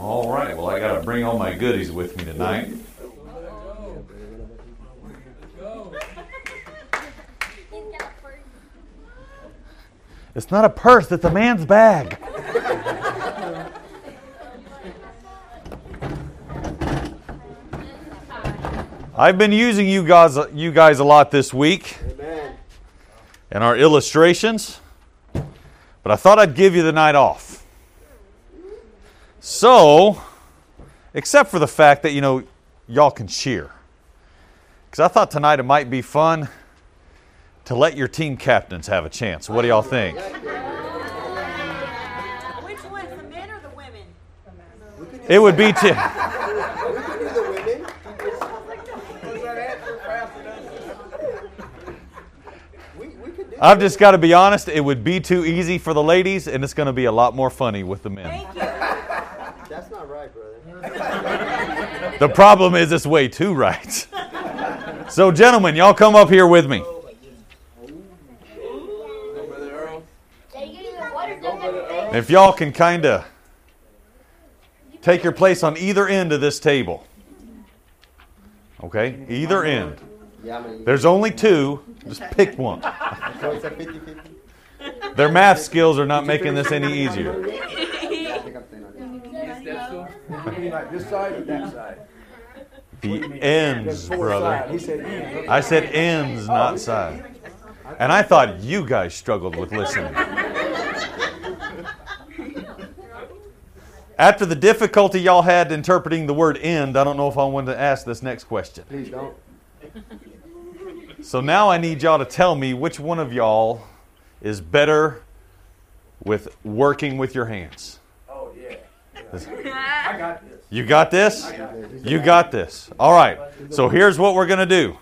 All right, well, I got to bring all my goodies with me tonight. It's not a purse, it's a man's bag. I've been using you guys a lot this week. Amen. In our illustrations, but I thought I'd give you the night off. So, except for the fact that, y'all can cheer. Because I thought tonight it might be fun to let your team captains have a chance. What do y'all think? Which ones, the men or the women? It would be to... I've just got to be honest, it would be too easy for the ladies, and it's going to be a lot more funny with the men. Thank you. That's not right, brother. The problem is it's way too right. So, gentlemen, y'all come up here with me. If y'all can kind of take your place on either end of this table. Okay? Either end. There's only two. Just pick one. So it's a 50-50? Their math skills are not making this any easier. This side or that side? The ends, brother. I said ends, not side. And I thought you guys struggled with listening. After the difficulty y'all had interpreting the word end, I don't know if I wanted to ask this next question. Please don't. So now I need y'all to tell me which one of y'all is better with working with your hands. Oh, yeah. I got this. You got this? You got this. All right. So here's what we're going to do.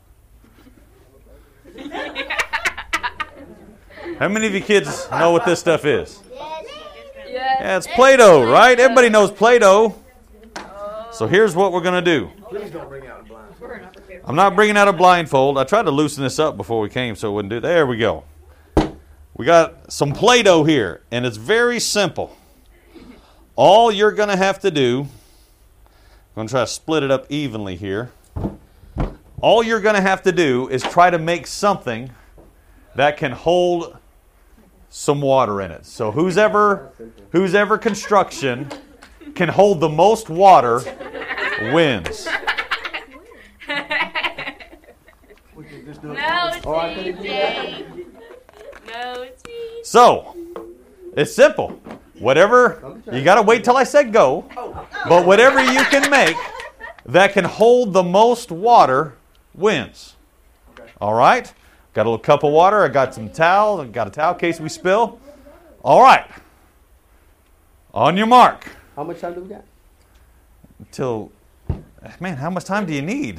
How many of you kids know what this stuff is? Yeah, it's Play-Doh, right? Everybody knows Play-Doh. So here's what we're going to do. Please don't bring out a blindfold. I'm not bringing out a blindfold. I tried to loosen this up before we came so it wouldn't do. There we go. We got some Play-Doh here, and it's very simple. All you're going to have to do, I'm going to try to split it up evenly here. All you're going to have to do is try to make something that can hold some water in it. So who's ever construction can hold the most water wins. No, it's easy. No, it's easy. So, it's simple. Whatever, you got to wait till I said go. But whatever you can make that can hold the most water wins. All right? Got a little cup of water. I got some towel. I got a towel in case we spill. All right. On your mark. How much time do we got? Man, how much time do you need?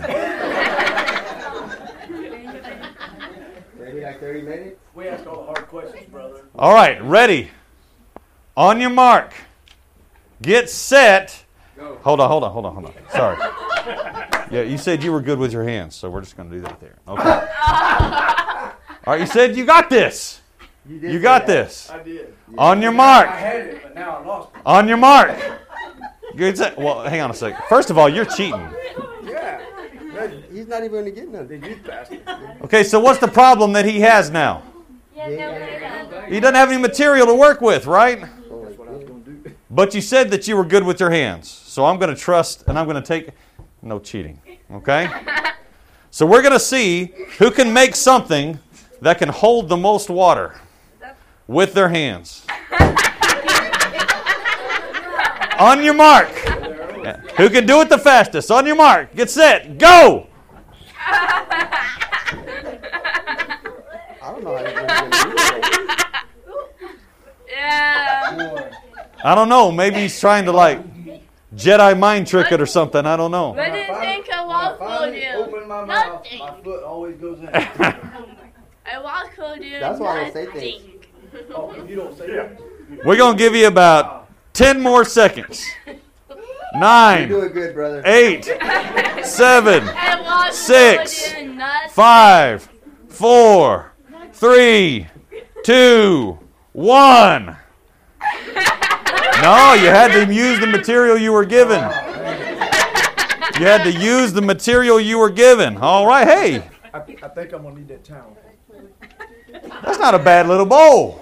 Maybe like 30 minutes? We ask all the hard questions, brother. All right, ready. On your mark. Get set. Go. Hold on. Sorry. Yeah, you said you were good with your hands, so we're just going to do that there. Okay. All right, you said you got this. You got this. I did. On your mark. I had it, but now I lost it. On your mark. Good set. Well, hang on a second. First of all, you're cheating. Yeah. He's not even going to get nothing. You bastard. Okay, so what's the problem that he has now? He doesn't have any material to work with, right? That's what I was going to do. But you said that you were good with your hands. So I'm going to trust and I'm going to take... No cheating. Okay? So we're going to see who can make something that can hold the most water with their hands. On your mark. Who can do it the fastest? On your mark. Get set. Go! I don't know how he's going to do it. Yeah. I don't know. Maybe he's trying to Jedi mind trick it or something. I don't know. What do you think a walk will Open do? my mouth, Nothing. my foot always goes in. A walk will do That's why I don't say nothing. things. Oh, if you don't say that. We're going to give you about 10 more seconds. You're 9, doing good, brother. 8, 7, A walk 6, will do nothing. 5, 4, 3, 2, 1. No, you had to use the material you were given. You had to use the material you were given. All right, hey. I think I'm going to need that towel. That's not a bad little bowl.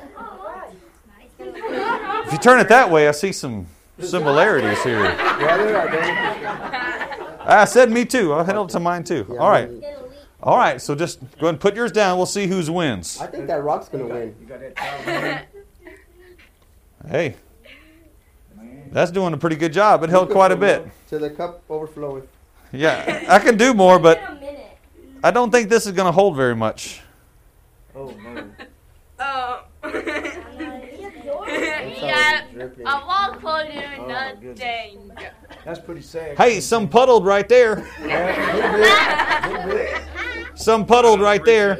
If you turn it that way, I see some similarities here. Yeah, they're identical. I said me too. I held to mine too. All right. All right, so just go ahead and put yours down. We'll see whose wins. I think that rock's going to win. You got that towel? Hey, that's doing a pretty good job. It held quite a bit. To the cup overflowing. Yeah, I can do more, but I don't think this is going to hold very much. Oh, no. Oh. It's Yeah, already dripping. I walk for you Oh, nothing. That's pretty sad. Hey, some puddled right there. Yeah, a little bit. Some puddled right there.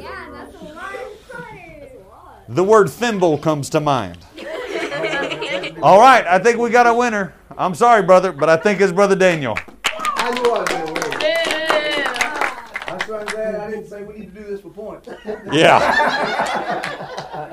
The word thimble comes to mind. All right, I think we got a winner. I'm sorry, brother, but I think it's Brother Daniel. I knew I was going to win. That's right, Dad. I didn't say we need to do this for points. Yeah.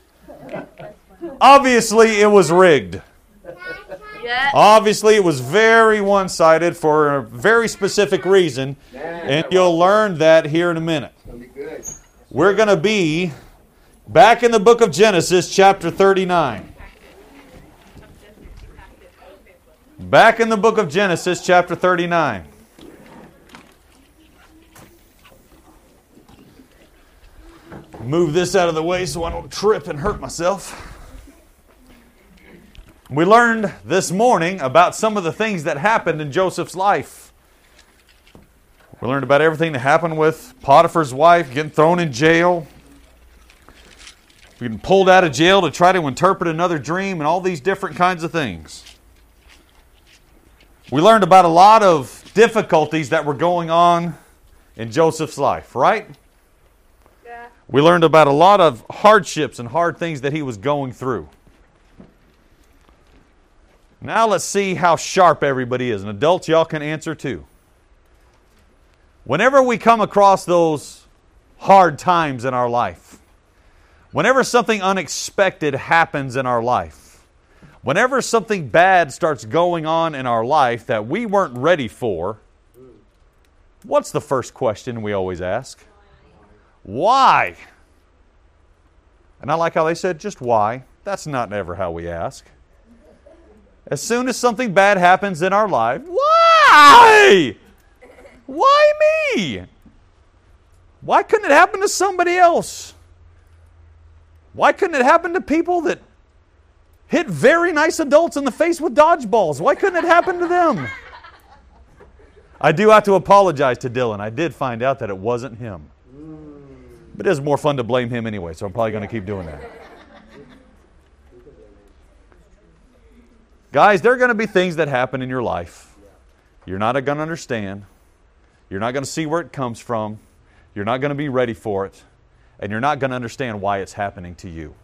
Obviously, it was rigged. Yeah. Obviously, it was very one-sided for a very specific reason, and you'll learn that here in a minute. It's going to be good. We're going to be back in the book of Genesis, chapter 39. Back in the book of Genesis, chapter 39. Move this out of the way so I don't trip and hurt myself. We learned this morning about some of the things that happened in Joseph's life. We learned about everything that happened with Potiphar's wife getting thrown in jail, getting pulled out of jail to try to interpret another dream, and all these different kinds of things. We learned about a lot of difficulties that were going on in Joseph's life, right? Yeah. We learned about a lot of hardships and hard things that he was going through. Now let's see how sharp everybody is. And adults, y'all can answer too. Whenever we come across those hard times in our life, whenever something unexpected happens in our life, whenever something bad starts going on in our life that we weren't ready for, what's the first question we always ask? Why? And I like how they said just why. That's not ever how we ask. As soon as something bad happens in our life, why? Why me? Why couldn't it happen to somebody else? Why couldn't it happen to people that hit very nice adults in the face with dodgeballs? Why couldn't it happen to them? I do have to apologize to Dylan. I did find out that it wasn't him. But it is more fun to blame him anyway, so I'm probably going to keep doing that. Guys, there are going to be things that happen in your life. You're not going to understand. You're not going to see where it comes from. You're not going to be ready for it. And you're not going to understand why it's happening to you.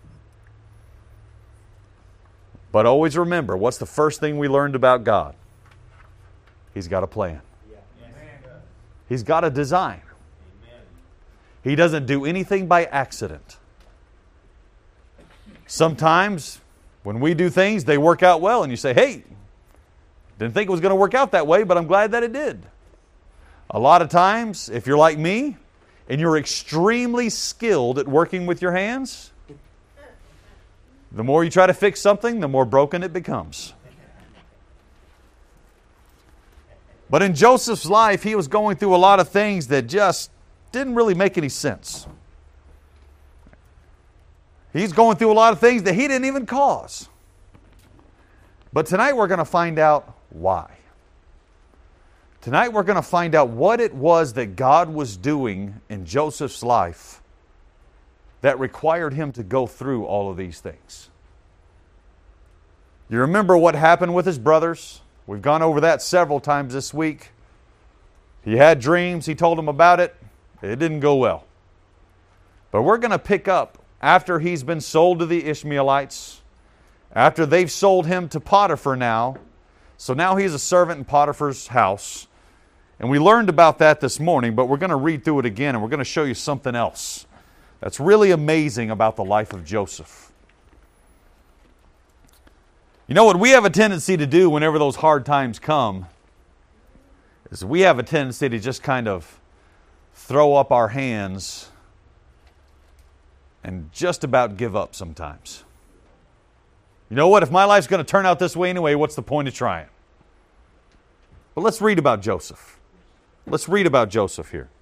But always remember, what's the first thing we learned about God? He's got a plan. He's got a design. He doesn't do anything by accident. Sometimes when we do things, they work out well, and you say, hey, didn't think it was going to work out that way, but I'm glad that it did. A lot of times, if you're like me, and you're extremely skilled at working with your hands, the more you try to fix something, the more broken it becomes. But in Joseph's life, he was going through a lot of things that just didn't really make any sense. He's going through a lot of things that he didn't even cause. But tonight we're going to find out why. Tonight we're going to find out what it was that God was doing in Joseph's life that required him to go through all of these things. You remember what happened with his brothers? We've gone over that several times this week. He had dreams. He told them about it. It didn't go well. But we're going to pick up after he's been sold to the Ishmaelites, after they've sold him to Potiphar now. So now he's a servant in Potiphar's house. And we learned about that this morning, but we're going to read through it again, and we're going to show you something else that's really amazing about the life of Joseph. You know what we have a tendency to do whenever those hard times come is we have a tendency to just kind of throw up our hands and just about give up sometimes. You know what? If my life's going to turn out this way anyway, what's the point of trying? But let's read about Joseph. Let's read about Joseph here.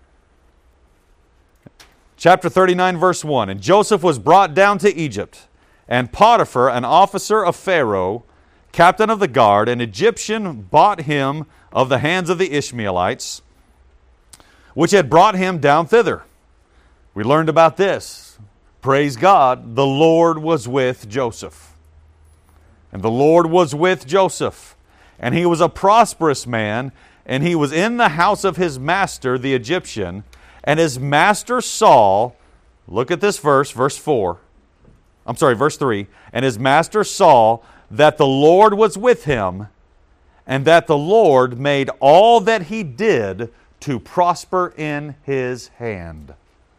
Chapter 39, verse 1. And Joseph was brought down to Egypt, and Potiphar, an officer of Pharaoh, captain of the guard, an Egyptian, bought him of the hands of the Ishmaelites, which had brought him down thither. We learned about this. Praise God, the Lord was with Joseph. And the Lord was with Joseph. And he was a prosperous man, and he was in the house of his master, the Egyptian. And his master saw, look at this verse 3. And his master saw that the Lord was with him, and that the Lord made all that he did to prosper in his hand.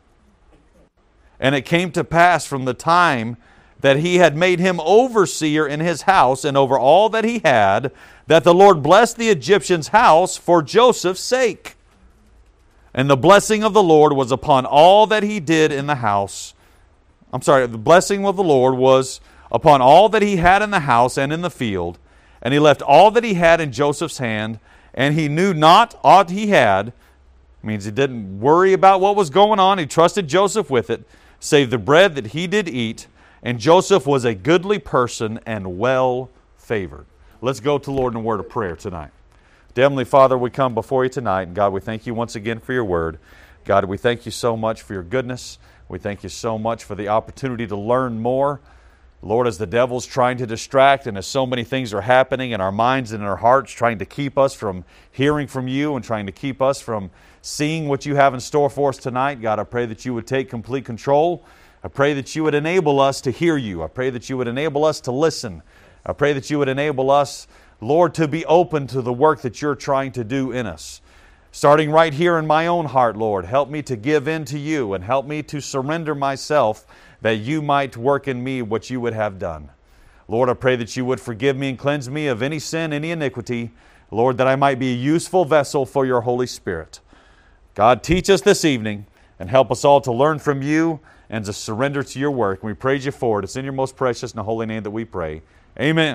And it came to pass from the time that he had made him overseer in his house and over all that he had, that the Lord blessed the Egyptian's house for Joseph's sake. And the blessing of the Lord was upon all that he did in the house. The blessing of the Lord was upon all that he had in the house and in the field. And he left all that he had in Joseph's hand, and he knew not aught he had. It means he didn't worry about what was going on. He trusted Joseph with it, save the bread that he did eat. And Joseph was a goodly person and well favored. Let's go to the Lord in a word of prayer tonight. Dear Heavenly Father, we come before you tonight, and God, we thank you once again for your word. God, we thank you so much for your goodness. We thank you so much for the opportunity to learn more. Lord, as the devil's trying to distract and as so many things are happening in our minds and in our hearts, trying to keep us from hearing from you and trying to keep us from seeing what you have in store for us tonight, God, I pray that you would take complete control. I pray that you would enable us to hear you. I pray that you would enable us to listen. I pray that you would enable us, Lord, to be open to the work that you're trying to do in us. Starting right here in my own heart, Lord, help me to give in to you and help me to surrender myself that you might work in me what you would have done. Lord, I pray that you would forgive me and cleanse me of any sin, any iniquity. Lord, that I might be a useful vessel for your Holy Spirit. God, teach us this evening and help us all to learn from you and to surrender to your work. And we praise you for it. It's in your most precious and holy name that we pray. Amen.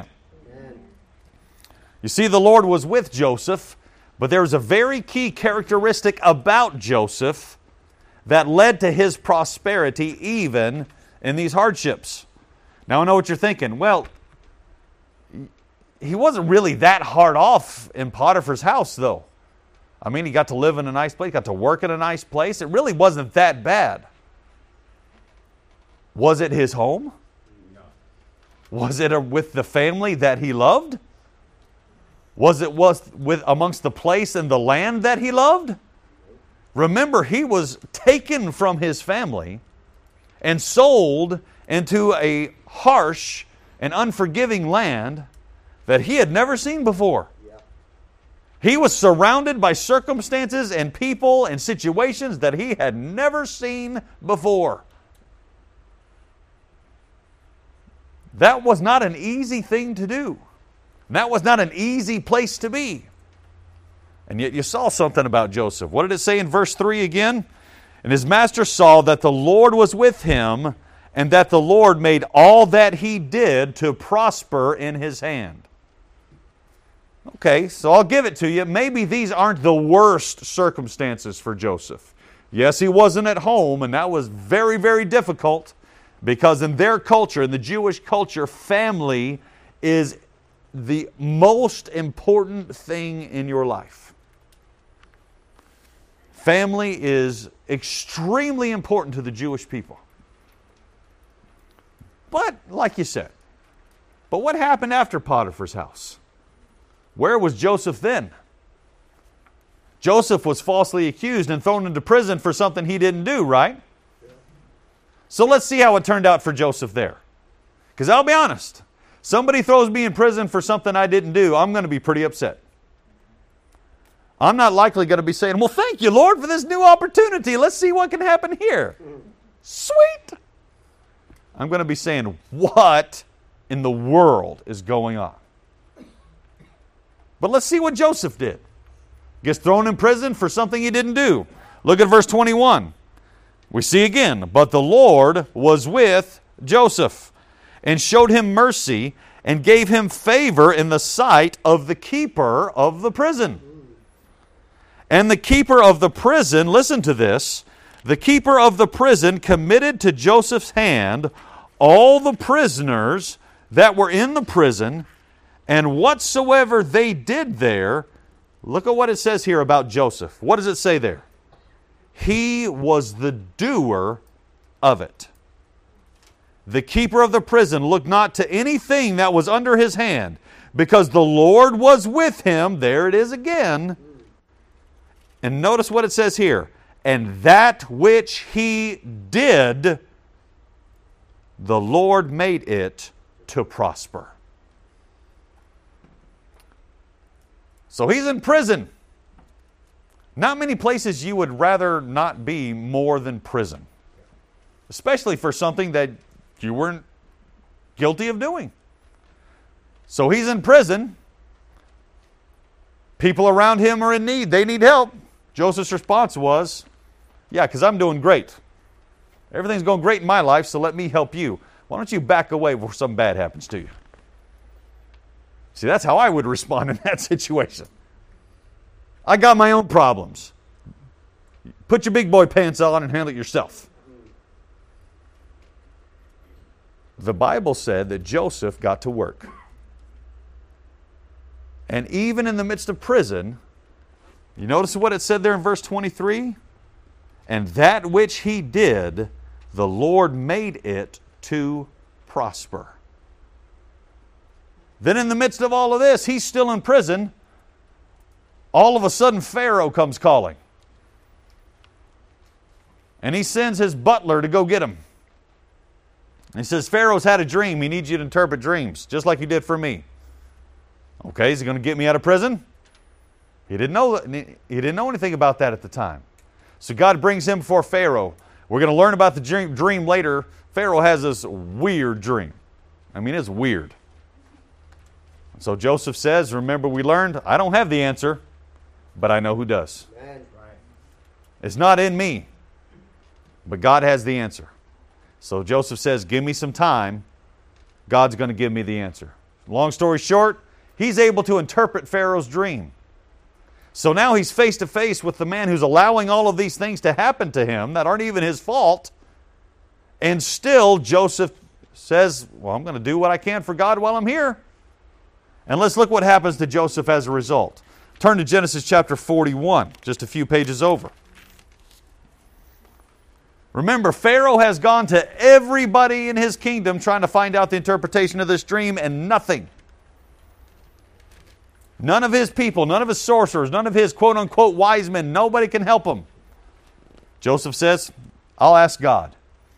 You see, the Lord was with Joseph, but there was a very key characteristic about Joseph that led to his prosperity even in these hardships. Now I know what you're thinking. Well, he wasn't really that hard off in Potiphar's house, though. I mean, he got to live in a nice place, got to work in a nice place. It really wasn't that bad. Was it his home? No. Was it with the family that he loved? Was it with amongst the place and the land that he loved? Remember, he was taken from his family and sold into a harsh and unforgiving land that he had never seen before. He was surrounded by circumstances and people and situations that he had never seen before. That was not an easy thing to do. That was not an easy place to be. And yet you saw something about Joseph. What did it say in verse 3 again? And his master saw that the Lord was with him, and that the Lord made all that he did to prosper in his hand. Okay, so I'll give it to you. Maybe these aren't the worst circumstances for Joseph. Yes, he wasn't at home, and that was very, very difficult, because in their culture, in the Jewish culture, family is the most important thing in your life. Family is extremely important to the Jewish people. But, like you said, but what happened after Potiphar's house? Where was Joseph then? Joseph was falsely accused and thrown into prison for something he didn't do, right? So let's see how it turned out for Joseph there. Because I'll be honest, somebody throws me in prison for something I didn't do, I'm going to be pretty upset. I'm not likely going to be saying, well, thank you, Lord, for this new opportunity. Let's see what can happen here. Sweet. I'm going to be saying, what in the world is going on? But let's see what Joseph did. Gets thrown in prison for something he didn't do. Look at verse 21. We see again, but the Lord was with Joseph and showed him mercy and gave him favor in the sight of the keeper of the prison. And the keeper of the prison, listen to this, the keeper of the prison committed to Joseph's hand all the prisoners that were in the prison, and whatsoever they did there. Look at what it says here about Joseph. What does it say there? He was the doer of it. The keeper of the prison looked not to anything that was under his hand, because the Lord was with him. There it is again. And notice what it says here. And that which he did, the Lord made it to prosper. So he's in prison. Not many places you would rather not be more than prison. Especially for something that you weren't guilty of doing. So he's in prison. People around him are in need. They need help. Joseph's response was, yeah, because I'm doing great. Everything's going great in my life, so let me help you. Why don't you back away before something bad happens to you? See, that's how I would respond in that situation. I got my own problems. Put your big boy pants on and handle it yourself. The Bible said that Joseph got to work. And even in the midst of prison, you notice what it said there in verse 23? And that which he did, the Lord made it to prosper. Then in the midst of all of this, he's still in prison. All of a sudden, Pharaoh comes calling. And he sends his butler to go get him. And he says, Pharaoh's had a dream. He needs you to interpret dreams, just like he did for me. Okay, is he going to get me out of prison? He didn't know anything about that at the time. So God brings him before Pharaoh. We're going to learn about the dream later. Pharaoh has this weird dream. I mean, it's weird. So Joseph says, remember we learned, I don't have the answer, but I know who does. It's not in me, but God has the answer. So Joseph says, give me some time. God's going to give me the answer. Long story short, he's able to interpret Pharaoh's dream. So now he's face to face with the man who's allowing all of these things to happen to him that aren't even his fault. And still Joseph says, well, I'm going to do what I can for God while I'm here. And let's look what happens to Joseph as a result. Turn to Genesis chapter 41, just a few pages over. Remember, Pharaoh has gone to everybody in his kingdom trying to find out the interpretation of this dream, and nothing. None of his people, none of his sorcerers, none of his quote-unquote wise men, nobody can help him. Joseph says, I'll ask God.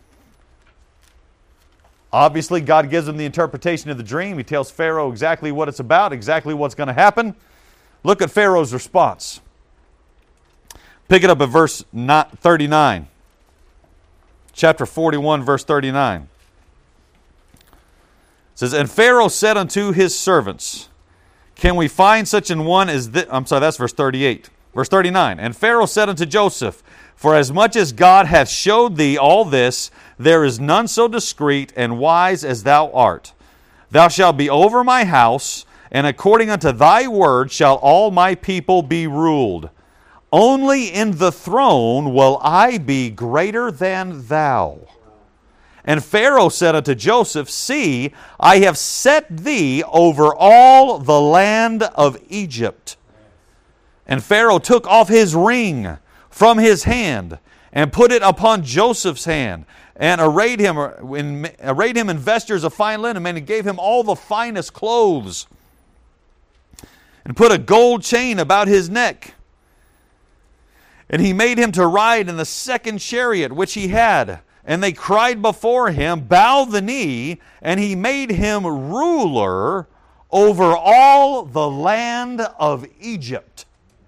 Obviously, God gives him the interpretation of the dream. He tells Pharaoh exactly what it's about, exactly what's going to happen. Look at Pharaoh's response. Pick it up at verse 39. Chapter 41, verse 39. It says, and Pharaoh said unto his servants, can we find such an one as this? I'm sorry, that's verse 38. Verse 39. And Pharaoh said unto Joseph, for as much as God hath showed thee all this, there is none so discreet and wise as thou art. Thou shalt be over my house, and according unto thy word shall all my people be ruled. Only in the throne will I be greater than thou. And Pharaoh said unto Joseph, see, I have set thee over all the land of Egypt. And Pharaoh took off his ring from his hand and put it upon Joseph's hand and arrayed him in vestures of fine linen, and gave him all the finest clothes and put a gold chain about his neck. And he made him to ride in the second chariot which he had. And they cried before him, bow the knee, and he made him ruler over all the land of Egypt.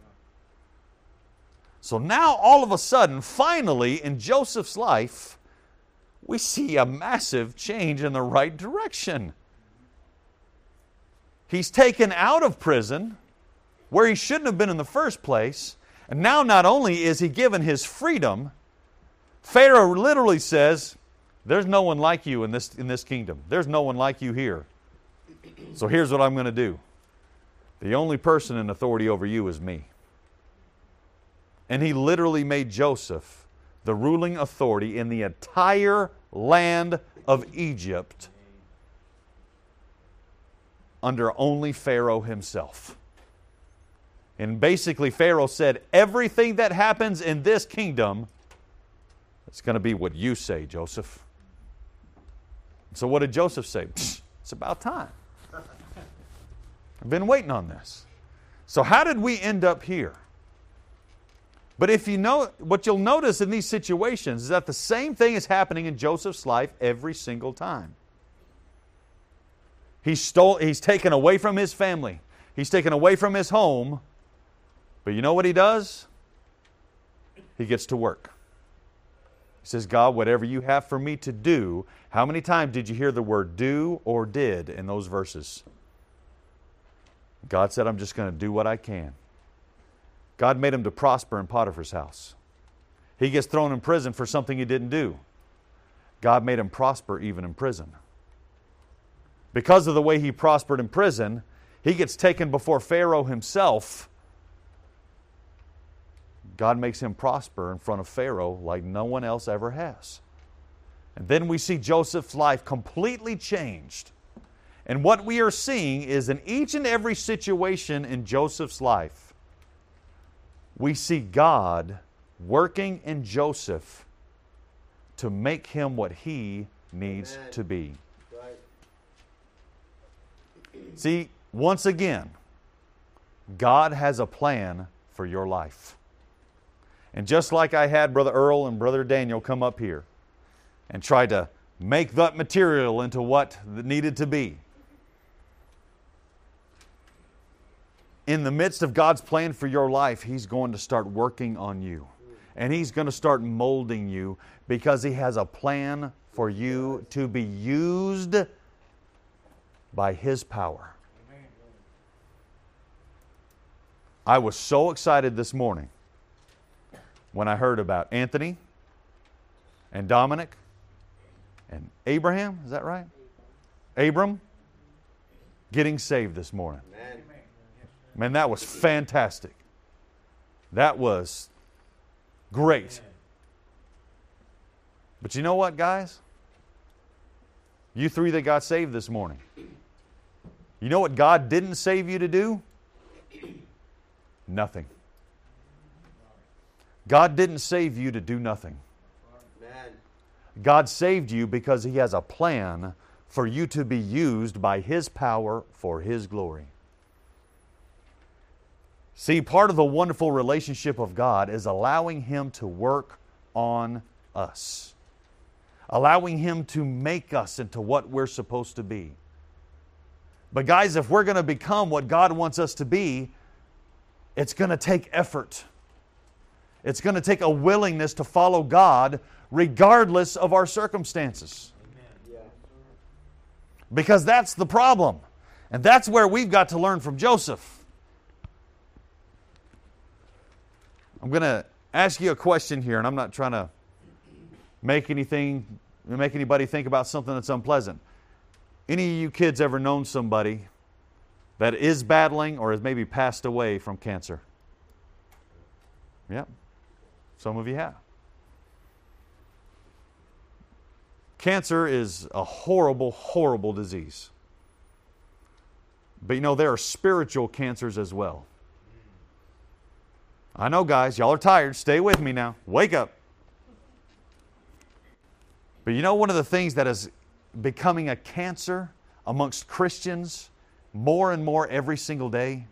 So now all of a sudden, finally, in Joseph's life, we see a massive change in the right direction. He's taken out of prison where he shouldn't have been in the first place. And now not only is he given his freedom, Pharaoh literally says, there's no one like you in this kingdom. There's no one like you here. So here's what I'm going to do. The only person in authority over you is me. And he literally made Joseph the ruling authority in the entire land of Egypt under only Pharaoh himself. And basically Pharaoh said, everything that happens in this kingdom, it's going to be what you say, Joseph. So what did Joseph say? It's about time. I've been waiting on this. So how did we end up here? But if you know, what you'll notice in these situations is that the same thing is happening in Joseph's life every single time. He's taken away from his family. He's taken away from his home. But you know what he does? He gets to work. He says, God, whatever you have for me to do. How many times did you hear the word do or did in those verses? God said, I'm just going to do what I can. God made him to prosper in Potiphar's house. He gets thrown in prison for something he didn't do. God made him prosper even in prison. Because of the way he prospered in prison, he gets taken before Pharaoh himself. God makes him prosper in front of Pharaoh like no one else ever has. And then we see Joseph's life completely changed. And what we are seeing is in each and every situation in Joseph's life, we see God working in Joseph to make him what he needs to be. Right. See, once again, God has a plan for your life. And just like I had Brother Earl and Brother Daniel come up here and try to make that material into what it needed to be, in the midst of God's plan for your life, He's going to start working on you. And He's going to start molding you because He has a plan for you to be used by His power. I was so excited this morning when I heard about Anthony and Dominic and Abraham, is that right? Abram getting saved this morning. Amen. Man, that was fantastic. That was great. But you know what, guys? You three that got saved this morning, you know what God didn't save you to do? Nothing. God didn't save you to do nothing. Amen. God saved you because He has a plan for you to be used by His power for His glory. See, part of the wonderful relationship of God is allowing Him to work on us. Allowing Him to make us into what we're supposed to be. But guys, if we're going to become what God wants us to be, it's going to take effort. It's going to take a willingness to follow God regardless of our circumstances. Yeah. Because that's the problem. And that's where we've got to learn from Joseph. I'm going to ask you a question here, and I'm not trying to make anybody think about something that's unpleasant. Any of you kids ever known somebody that is battling or has maybe passed away from cancer? Yep. Some of you have. Cancer is a horrible, horrible disease. But you know, there are spiritual cancers as well. I know, guys, y'all are tired. Stay with me now. Wake up. But you know, one of the things that is becoming a cancer amongst Christians more and more every single day?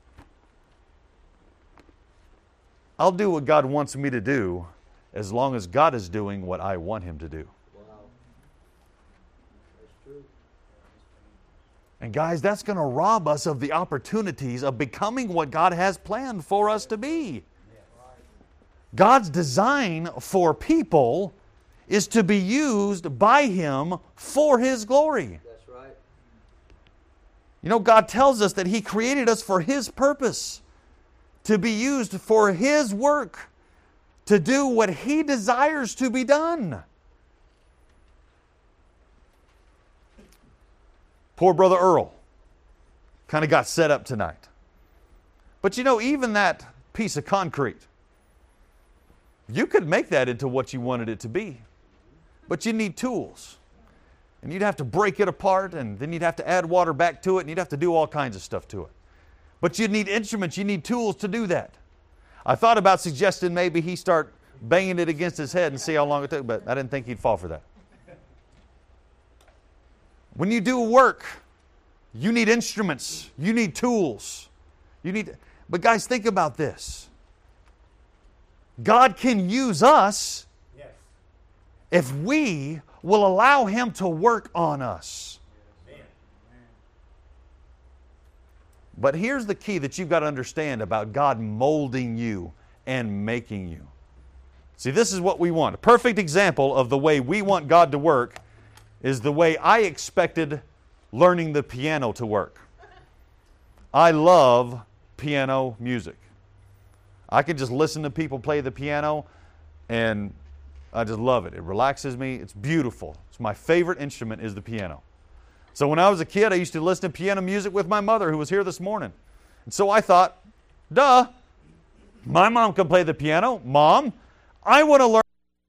I'll do what God wants me to do as long as God is doing what I want Him to do. Wow. That's true. And guys, that's going to rob us of the opportunities of becoming what God has planned for us to be. God's design for people is to be used by Him for His glory. That's right. You know, God tells us that He created us for His purpose, to be used for His work, to do what He desires to be done. Poor Brother Earl kind of got set up tonight. But you know, even that piece of concrete, you could make that into what you wanted it to be. But you need tools. And you'd have to break it apart, and then you'd have to add water back to it, and you'd have to do all kinds of stuff to it. But you'd need instruments, you need tools to do that. I thought about suggesting maybe he start banging it against his head and see how long it took, but I didn't think he'd fall for that. When you do work, you need instruments, you need tools. But guys, think about this. God can use us if we will allow Him to work on us. But here's the key that you've got to understand about God molding you and making you. See, this is what we want. A perfect example of the way we want God to work is the way I expected learning the piano to work. I love piano music. I can just listen to people play the piano and I just love it. It relaxes me. It's beautiful. It's my favorite instrument is the piano. So when I was a kid, I used to listen to piano music with my mother who was here this morning. And so I thought, duh, my mom can play the piano. Mom, I want to learn.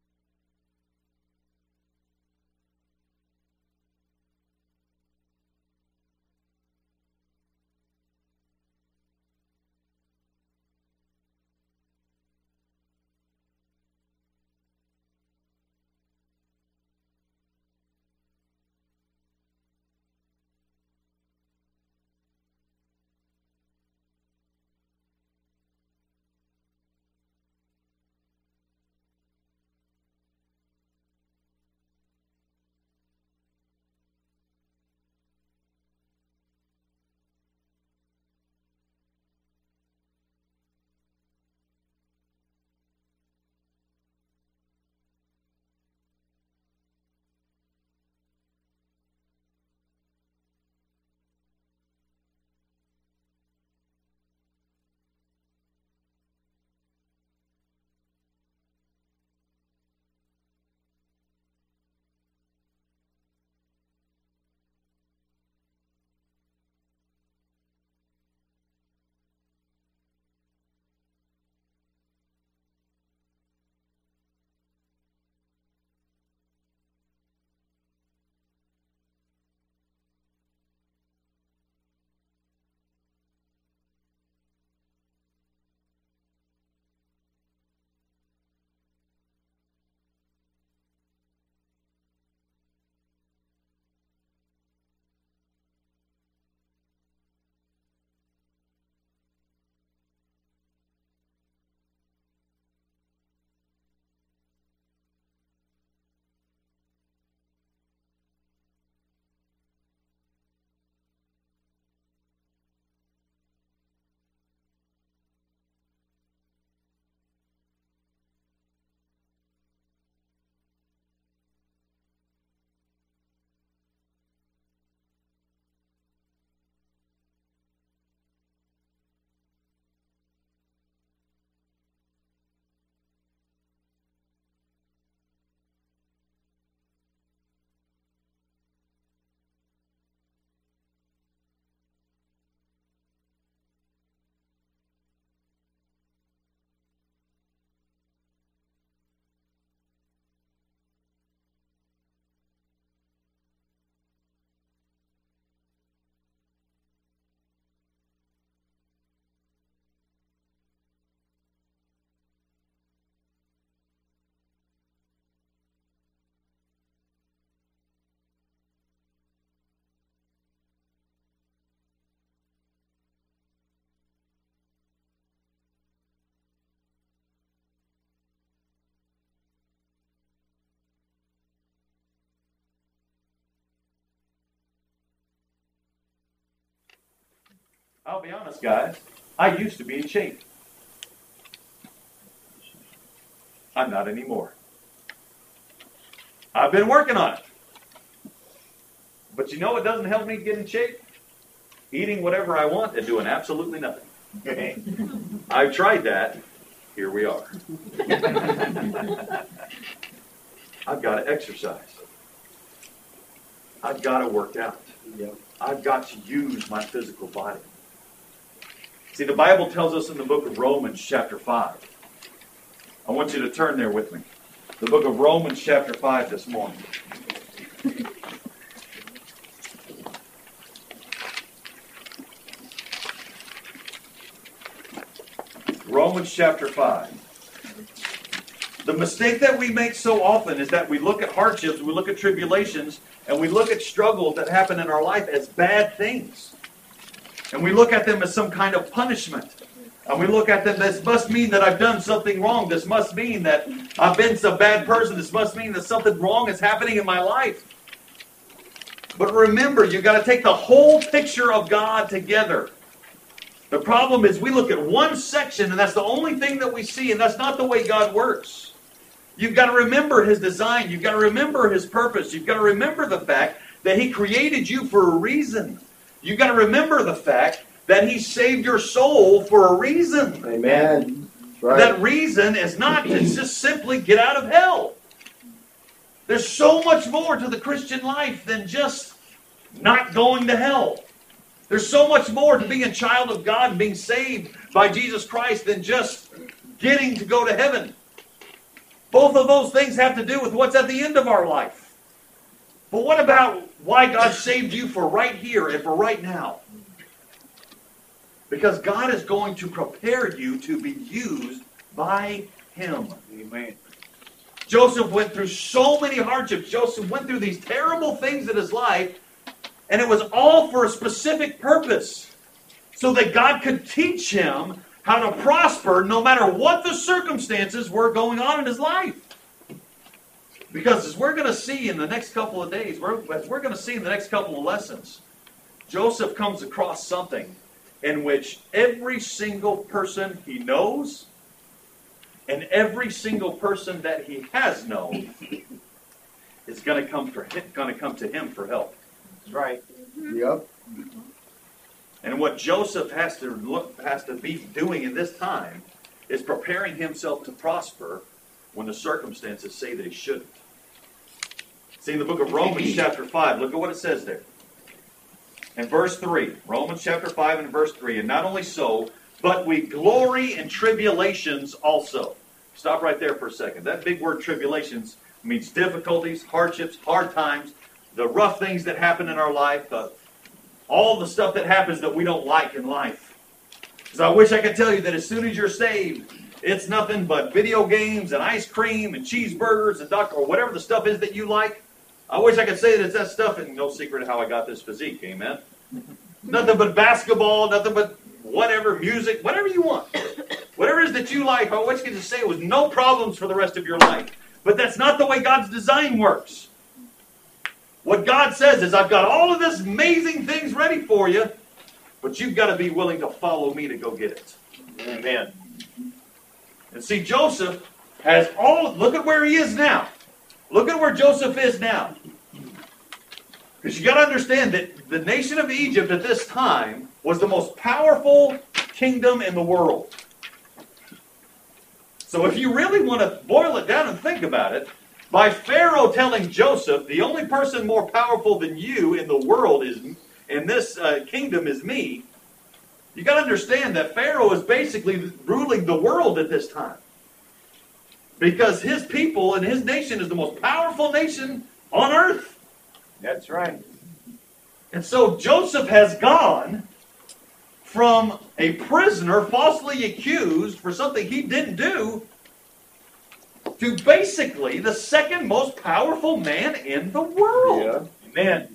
I'll be honest, guys. I used to be in shape. I'm not anymore. I've been working on it. But you know what doesn't help me get in shape? eating whatever I want and doing absolutely nothing. I've tried that. Here we are. I've got to exercise. I've got to work out. I've got to use my physical body. See, the Bible tells us in the book of Romans chapter 5. I want you to turn there with me. The book of Romans chapter 5 this morning. Romans chapter 5. The mistake that we make so often is that we look at hardships, we look at tribulations, and we look at struggles that happen in our life as bad things. And we look at them as some kind of punishment. And we look at them, this must mean that I've done something wrong. This must mean that I've been some bad person. This must mean that something wrong is happening in my life. But remember, you've got to take the whole picture of God together. The problem is we look at one section and that's the only thing that we see, and that's not the way God works. You've got to remember His design. You've got to remember His purpose. You've got to remember the fact that He created you for a reason. You've got to remember the fact that He saved your soul for a reason. Amen. That's right. That reason is not to just simply get out of hell. There's so much more to the Christian life than just not going to hell. There's so much more to being a child of God and being saved by Jesus Christ than just getting to go to heaven. Both of those things have to do with what's at the end of our life. But what about why God saved you for right here and for right now? Because God is going to prepare you to be used by Him. Amen. Joseph went through so many hardships. Joseph went through these terrible things in his life, and it was all for a specific purpose. So that God could teach him how to prosper no matter what the circumstances were going on in his life. Because as we're going to see in the next couple of days, as we're going to see in the next couple of lessons, Joseph comes across something in which every single person he knows and every single person that he has known is going to come to him for help. That's right. Yep. And what Joseph has to be doing in this time is preparing himself to prosper when the circumstances say that he shouldn't. See, in the book of Romans chapter 5, look at what it says there. In verse 3, Romans chapter 5 and verse 3, and not only so, but we glory in tribulations also. Stop right there for a second. That big word tribulations means difficulties, hardships, hard times, the rough things that happen in our life, all the stuff that happens that we don't like in life. Because I wish I could tell you that as soon as you're saved, it's nothing but video games and ice cream and cheeseburgers and or whatever the stuff is that you like. I wish I could say that it's that stuff, and no secret how I got this physique, amen? Nothing but basketball, nothing but whatever, music, whatever you want. Whatever it is that you like, I wish I could just say it with no problems for the rest of your life. But that's not the way God's design works. What God says is, I've got all of this amazing things ready for you, but you've got to be willing to follow me to go get it. Amen. And see, Joseph has look at where he is now. Look at where Joseph is now. Because you got to understand that the nation of Egypt at this time was the most powerful kingdom in the world. So if you really want to boil it down and think about it, by Pharaoh telling Joseph, the only person more powerful than you in the world in this kingdom is me, you got to understand that Pharaoh is basically ruling the world at this time. Because his people and his nation is the most powerful nation on earth. That's right. And so Joseph has gone from a prisoner falsely accused for something he didn't do to basically the second most powerful man in the world. Yeah. Amen.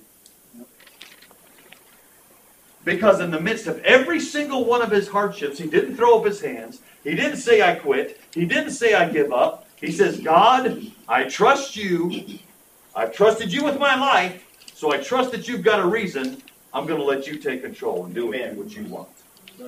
Because in the midst of every single one of his hardships, he didn't throw up his hands. He didn't say, I quit. He didn't say, I give up. He says, God, I trust you. I've trusted you with my life, so I trust that you've got a reason. I'm going to let you take control and do what you want.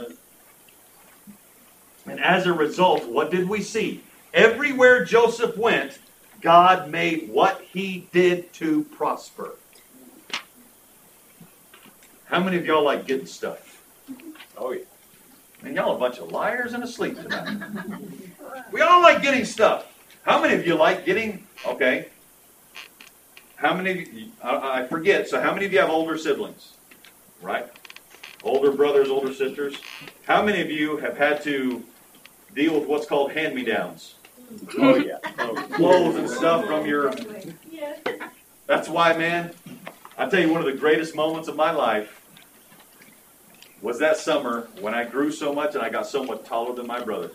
And as a result, what did we see? Everywhere Joseph went, God made what he did to prosper. How many of y'all like getting stuff? Oh, yeah. Man, y'all a bunch of liars and asleep tonight. We all like getting stuff. How many of you like getting, okay, how many of you, I forget, so how many of you have older siblings? Right? Older brothers, older sisters. How many of you have had to deal with what's called hand-me-downs? Oh, yeah. Clothes and stuff from your... That's why, man, I tell you, one of the greatest moments of my life was that summer when I grew so much and I got so much taller than my brother.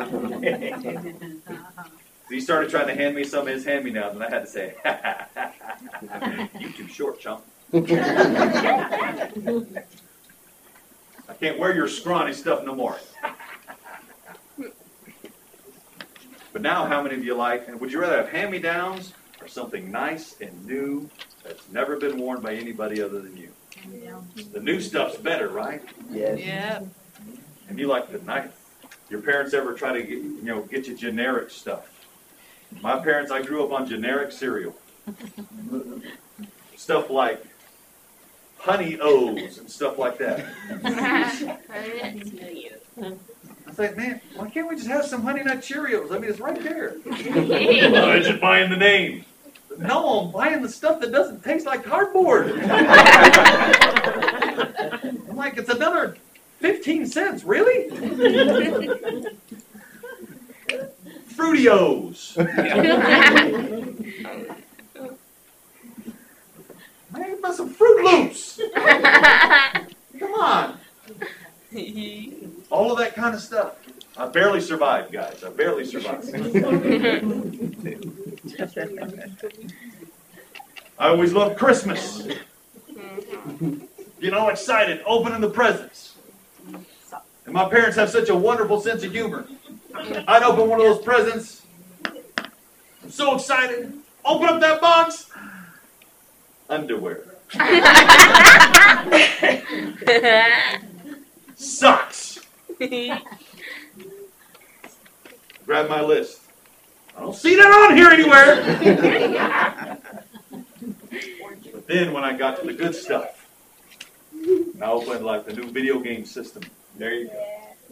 He started trying to hand me some of his hand-me-downs, and I had to say, you too short, chump. I can't wear your scrawny stuff no more. But now, how many of you like, and would you rather have hand-me-downs or something nice and new that's never been worn by anybody other than you? Yeah. The new stuff's better, right? Yes. Yeah. And you like the nice. Your parents ever try to get you generic stuff? My parents, I grew up on generic cereal. Stuff like Honey O's and stuff like that. I was like, man, why can't we just have some Honey Nut Cheerios? I mean, it's right there. I'm just buying the name. No, I'm buying the stuff that doesn't taste like cardboard. I'm like, it's another 15 cents, really? Fruity-O's. Man, about some Fruit Loops. Come on. All of that kind of stuff. I barely survived, guys. I barely survived. I always loved Christmas. Excited, opening the presents. And my parents have such a wonderful sense of humor. I'd open one of those presents. I'm so excited. Open up that box. Underwear. Socks. Grab my list. I don't see that on here anywhere. But then when I got to the good stuff, I opened like the new video game system. There you go.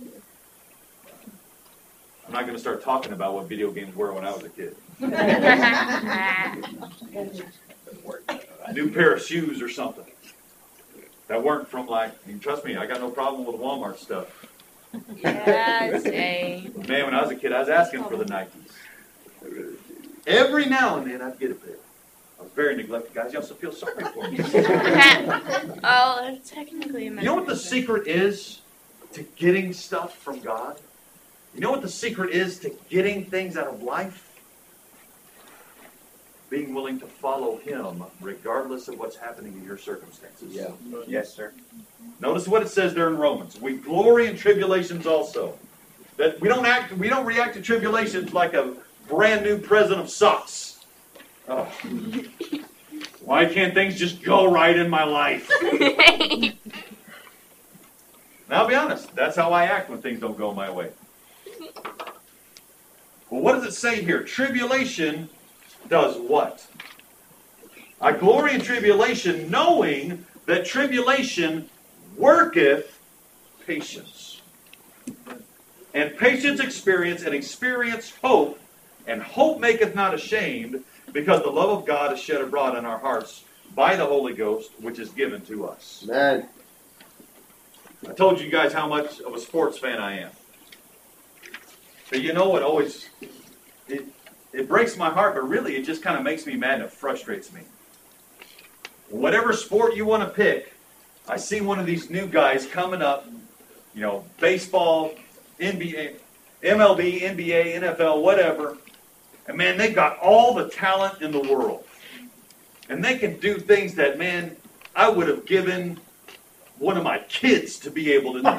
I'm not going to start talking about what video games were when I was a kid. A new pair of shoes or something. That weren't from trust me, I got no problem with Walmart stuff. Yeah, same. Man, when I was a kid, I was asking for the Nikes. Every now and then, I'd get a pair. I was very neglected, guys. You also feel sorry for me. Oh, technically, You know what the secret is to getting stuff from God? You know what the secret is to getting things out of life? Being willing to follow Him regardless of what's happening in your circumstances. Yeah. Yes, sir. Notice what it says there in Romans. We glory in tribulations also. That we don't react to tribulations like a brand new present of socks. Oh. Why can't things just go right in my life? Now, I'll be honest. That's how I act when things don't go my way. Well, what does it say here? Tribulation does what? I glory in tribulation, knowing that tribulation worketh patience. And patience experience, and experience hope, and hope maketh not ashamed, because the love of God is shed abroad in our hearts by the Holy Ghost, which is given to us. Man. I told you guys how much of a sports fan I am. But you know what always... It breaks my heart, but really it just kind of makes me mad and it frustrates me. Whatever sport you want to pick, I see one of these new guys coming up, baseball, NBA, MLB, NBA, NFL, whatever. And man, they got all the talent in the world. And they can do things that, man, I would have given one of my kids to be able to do.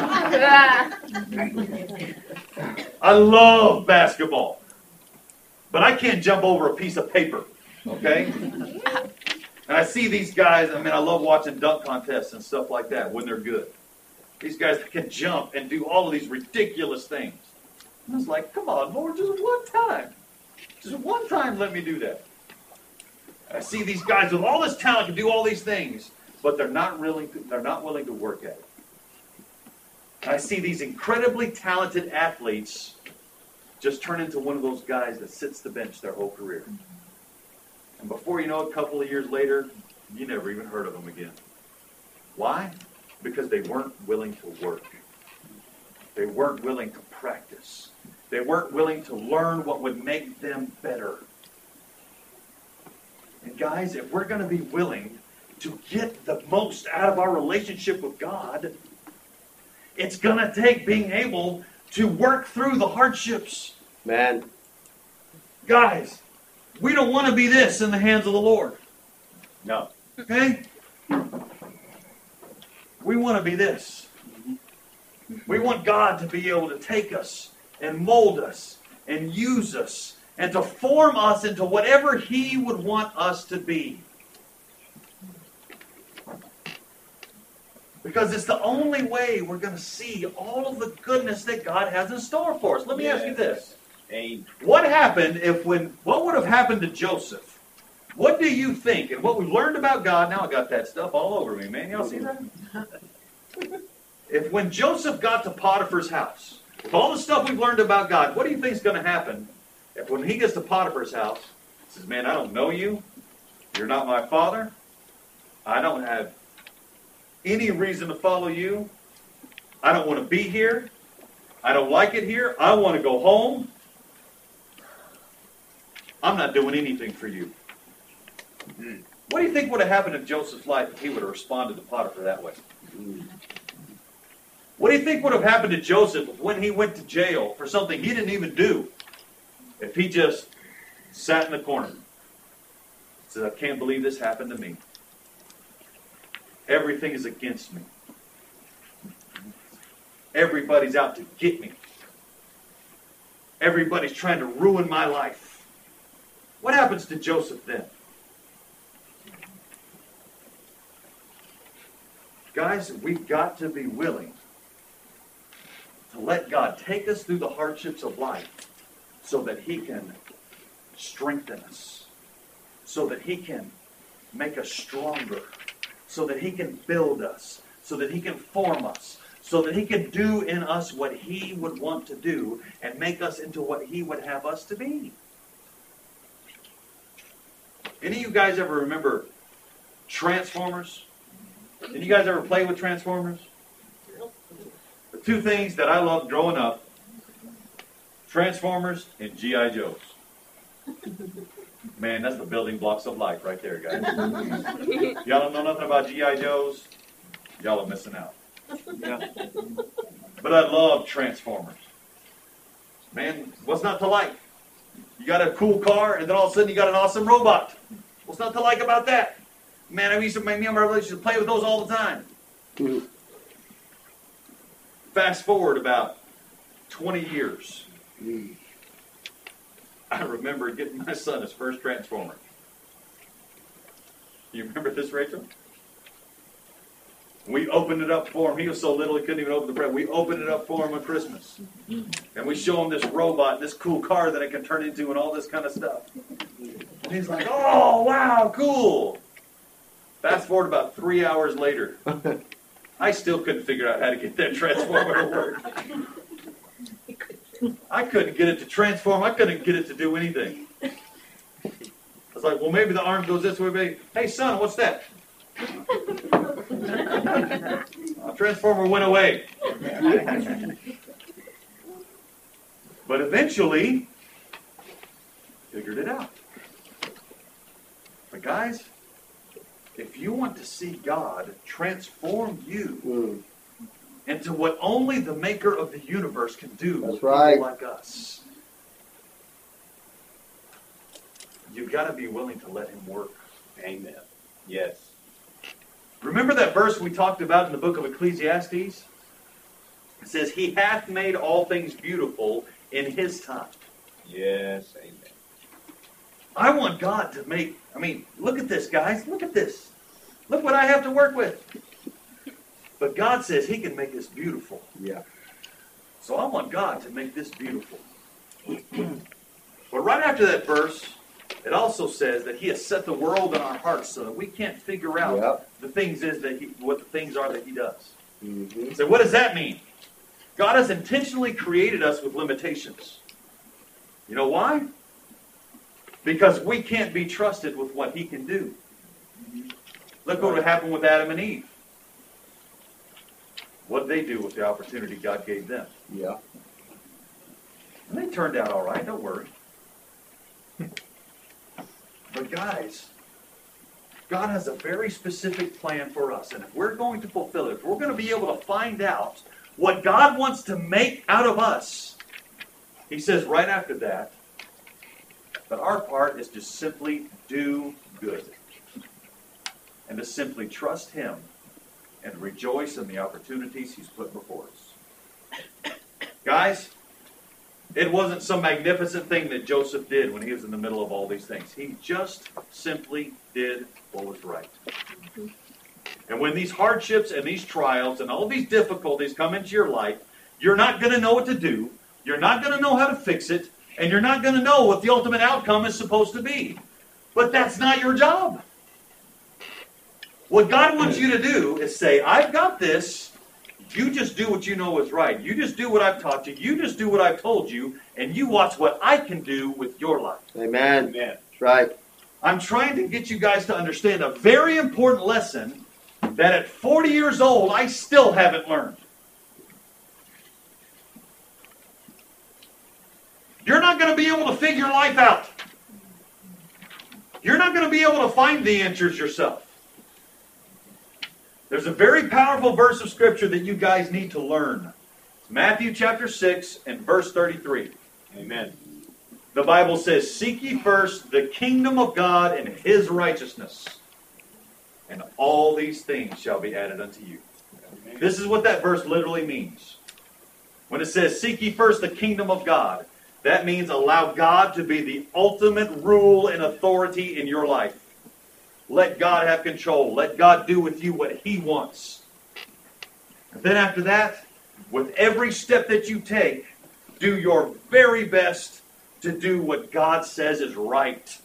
I love basketball. But I can't jump over a piece of paper, okay? And I see these guys, I love watching dunk contests and stuff like that when they're good. These guys can jump and do all of these ridiculous things. I was like, come on, Lord, just one time. Just one time let me do that. I see these guys with all this talent can do all these things. but they're not willing to work at it. I see these incredibly talented athletes just turn into one of those guys that sits the bench their whole career. And before you know it, a couple of years later, you never even heard of them again. Why? Because they weren't willing to work. They weren't willing to practice. They weren't willing to learn what would make them better. And guys, if we're going to be willing to get the most out of our relationship with God, it's going to take being able to work through the hardships. Man. Guys, we don't want to be this in the hands of the Lord. No. Okay? We want to be this. We want God to be able to take us and mold us and use us and to form us into whatever He would want us to be. Because it's the only way we're going to see all of the goodness that God has in store for us. Let me ask you this. What would have happened to Joseph? What do you think? And what we've learned about God, now I got that stuff all over me, man. Y'all see that? When Joseph got to Potiphar's house, with all the stuff we've learned about God, what do you think is going to happen if when he gets to Potiphar's house, he says, man, I don't know you. You're not my father. I don't have any reason to follow you. I don't want to be here. I don't like it here. I want to go home. I'm not doing anything for you. What do you think would have happened in Joseph's life if he would have responded to Potiphar that way? What do you think would have happened to Joseph if when he went to jail for something he didn't even do, if he just sat in the corner and said, I can't believe this happened to me. Everything is against me. Everybody's out to get me. Everybody's trying to ruin my life. What happens to Joseph then? Guys, we've got to be willing to let God take us through the hardships of life so that He can strengthen us, so that He can make us stronger, so that He can build us, so that He can form us, so that He can do in us what He would want to do and make us into what He would have us to be. Any of you guys ever remember Transformers? Did you guys ever play with Transformers? The two things that I loved growing up, Transformers and G.I. Joes. Man, that's the building blocks of life right there, guys. Y'all don't know nothing about G.I. Joes? Y'all are missing out. Yeah. But I love Transformers. Man, what's not to like? You got a cool car, and then all of a sudden you got an awesome robot. What's not to like about that? Man, me and my brother used to play with those all the time. Fast forward about 20 years. I remember getting my son his first Transformer. You remember this, Rachel? We opened it up for him. He was so little he couldn't even open the present. We opened it up for him on Christmas. And we show him this robot, this cool car that it can turn into and all this kind of stuff. And he's like, oh, wow, cool. Fast forward about 3 hours later. I still couldn't figure out how to get that Transformer to work. I couldn't get it to transform. I couldn't get it to do anything. I was like, well, maybe the arm goes this way. Maybe. Hey, son, what's that? Transformer went away. But eventually, figured it out. But guys, if you want to see God transform you into what only the maker of the universe can do with people like us, you've got to be willing to let Him work. Amen. Yes. Remember that verse we talked about in the book of Ecclesiastes? It says, He hath made all things beautiful in His time. Yes, amen. I want God to make, look at this, guys. Look at this. Look what I have to work with. But God says He can make this beautiful. Yeah. So I want God to make this beautiful. But right after that verse, It also says that He has set the world in our hearts so that we can't figure out Yep. what the things are that He does. Mm-hmm. So what does that mean? God has intentionally created us with limitations. You know why? Because we can't be trusted with what He can do. Look what happened with Adam and Eve. What did they do with the opportunity God gave them? Yeah. And they turned out all right, don't worry. But guys, God has a very specific plan for us. And if we're going to fulfill it, if we're going to be able to find out what God wants to make out of us, He says right after that our part is to simply do good. And to simply trust Him and rejoice in the opportunities He's put before us. Guys, it wasn't some magnificent thing that Joseph did when he was in the middle of all these things. He just simply did what was right. And when these hardships and these trials and all these difficulties come into your life, you're not going to know what to do. You're not going to know how to fix it. And you're not going to know what the ultimate outcome is supposed to be. But that's not your job. What God wants you to do is say, I've got this. You just do what you know is right. You just do what I've taught you. You just do what I've told you. And you watch what I can do with your life. Amen. Amen. That's right. I'm trying to get you guys to understand a very important lesson that at 40 years old, I still haven't learned. You're not going to be able to figure life out. You're not going to be able to find the answers yourself. There's a very powerful verse of Scripture that you guys need to learn. It's Matthew chapter 6 and verse 33. Amen. The Bible says, "Seek ye first the kingdom of God and His righteousness, and all these things shall be added unto you." This is what that verse literally means. When it says, "Seek ye first the kingdom of God," that means allow God to be the ultimate rule and authority in your life. Let God have control. Let God do with you what He wants. And then after that, with every step that you take, do your very best to do what God says is right.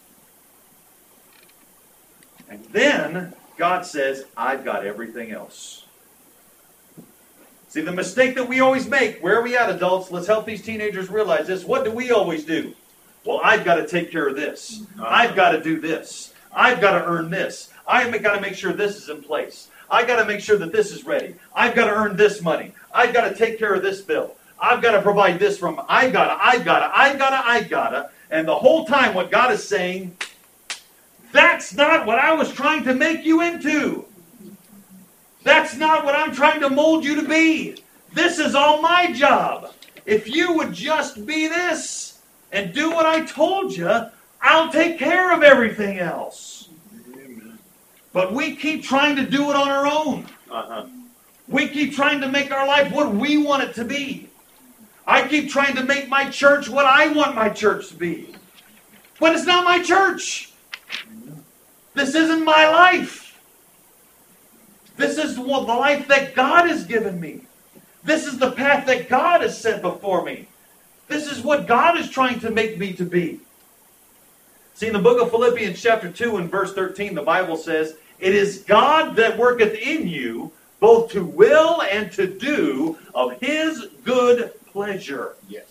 And then God says, I've got everything else. See, the mistake that we always make, where are we at, adults? Let's help these teenagers realize this. What do we always do? Well, I've got to take care of this. I've got to do this. I've got to earn this. I've got to make sure this is in place. I've got to make sure that this is ready. I've got to earn this money. I've got to take care of this bill. I've got to provide this from, I've got to. And the whole time what God is saying, that's not what I was trying to make you into. That's not what I'm trying to mold you to be. This is all my job. If you would just be this and do what I told you, I'll take care of everything else. But we keep trying to do it on our own. We keep trying to make our life what we want it to be. I keep trying to make my church what I want my church to be. But it's not my church. This isn't my life. This is the life that God has given me. This is the path that God has set before me. This is what God is trying to make me to be. See, in the book of Philippians chapter 2 and verse 13, the Bible says, "It is God that worketh in you, both to will and to do of His good pleasure." Yes.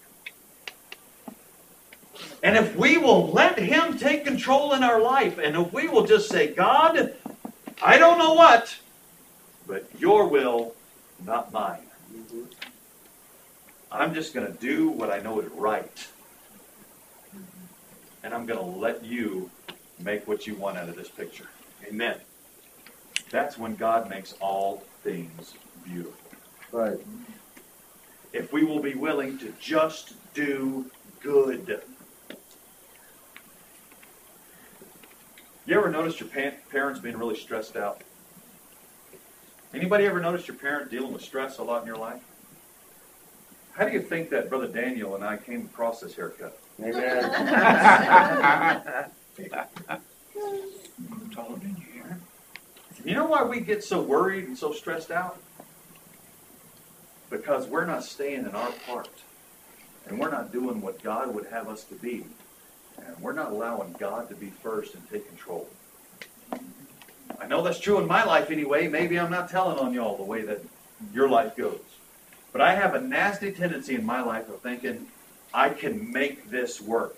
And if we will let Him take control in our life, and if we will just say, God, I don't know what, but your will, not mine. I'm just going to do what I know is right. And I'm going to let you make what you want out of this picture. Amen. That's when God makes all things beautiful. Right. If we will be willing to just do good. You ever noticed your parents being really stressed out? Anybody ever noticed your parent dealing with stress a lot in your life? How do you think that Brother Daniel and I came across this haircut? Amen. You know why we get so worried and so stressed out? Because we're not staying in our part. And we're not doing what God would have us to be. And we're not allowing God to be first and take control. I know that's true in my life anyway. Maybe I'm not telling on y'all the way that your life goes. But I have a nasty tendency in my life of thinking, I can make this work.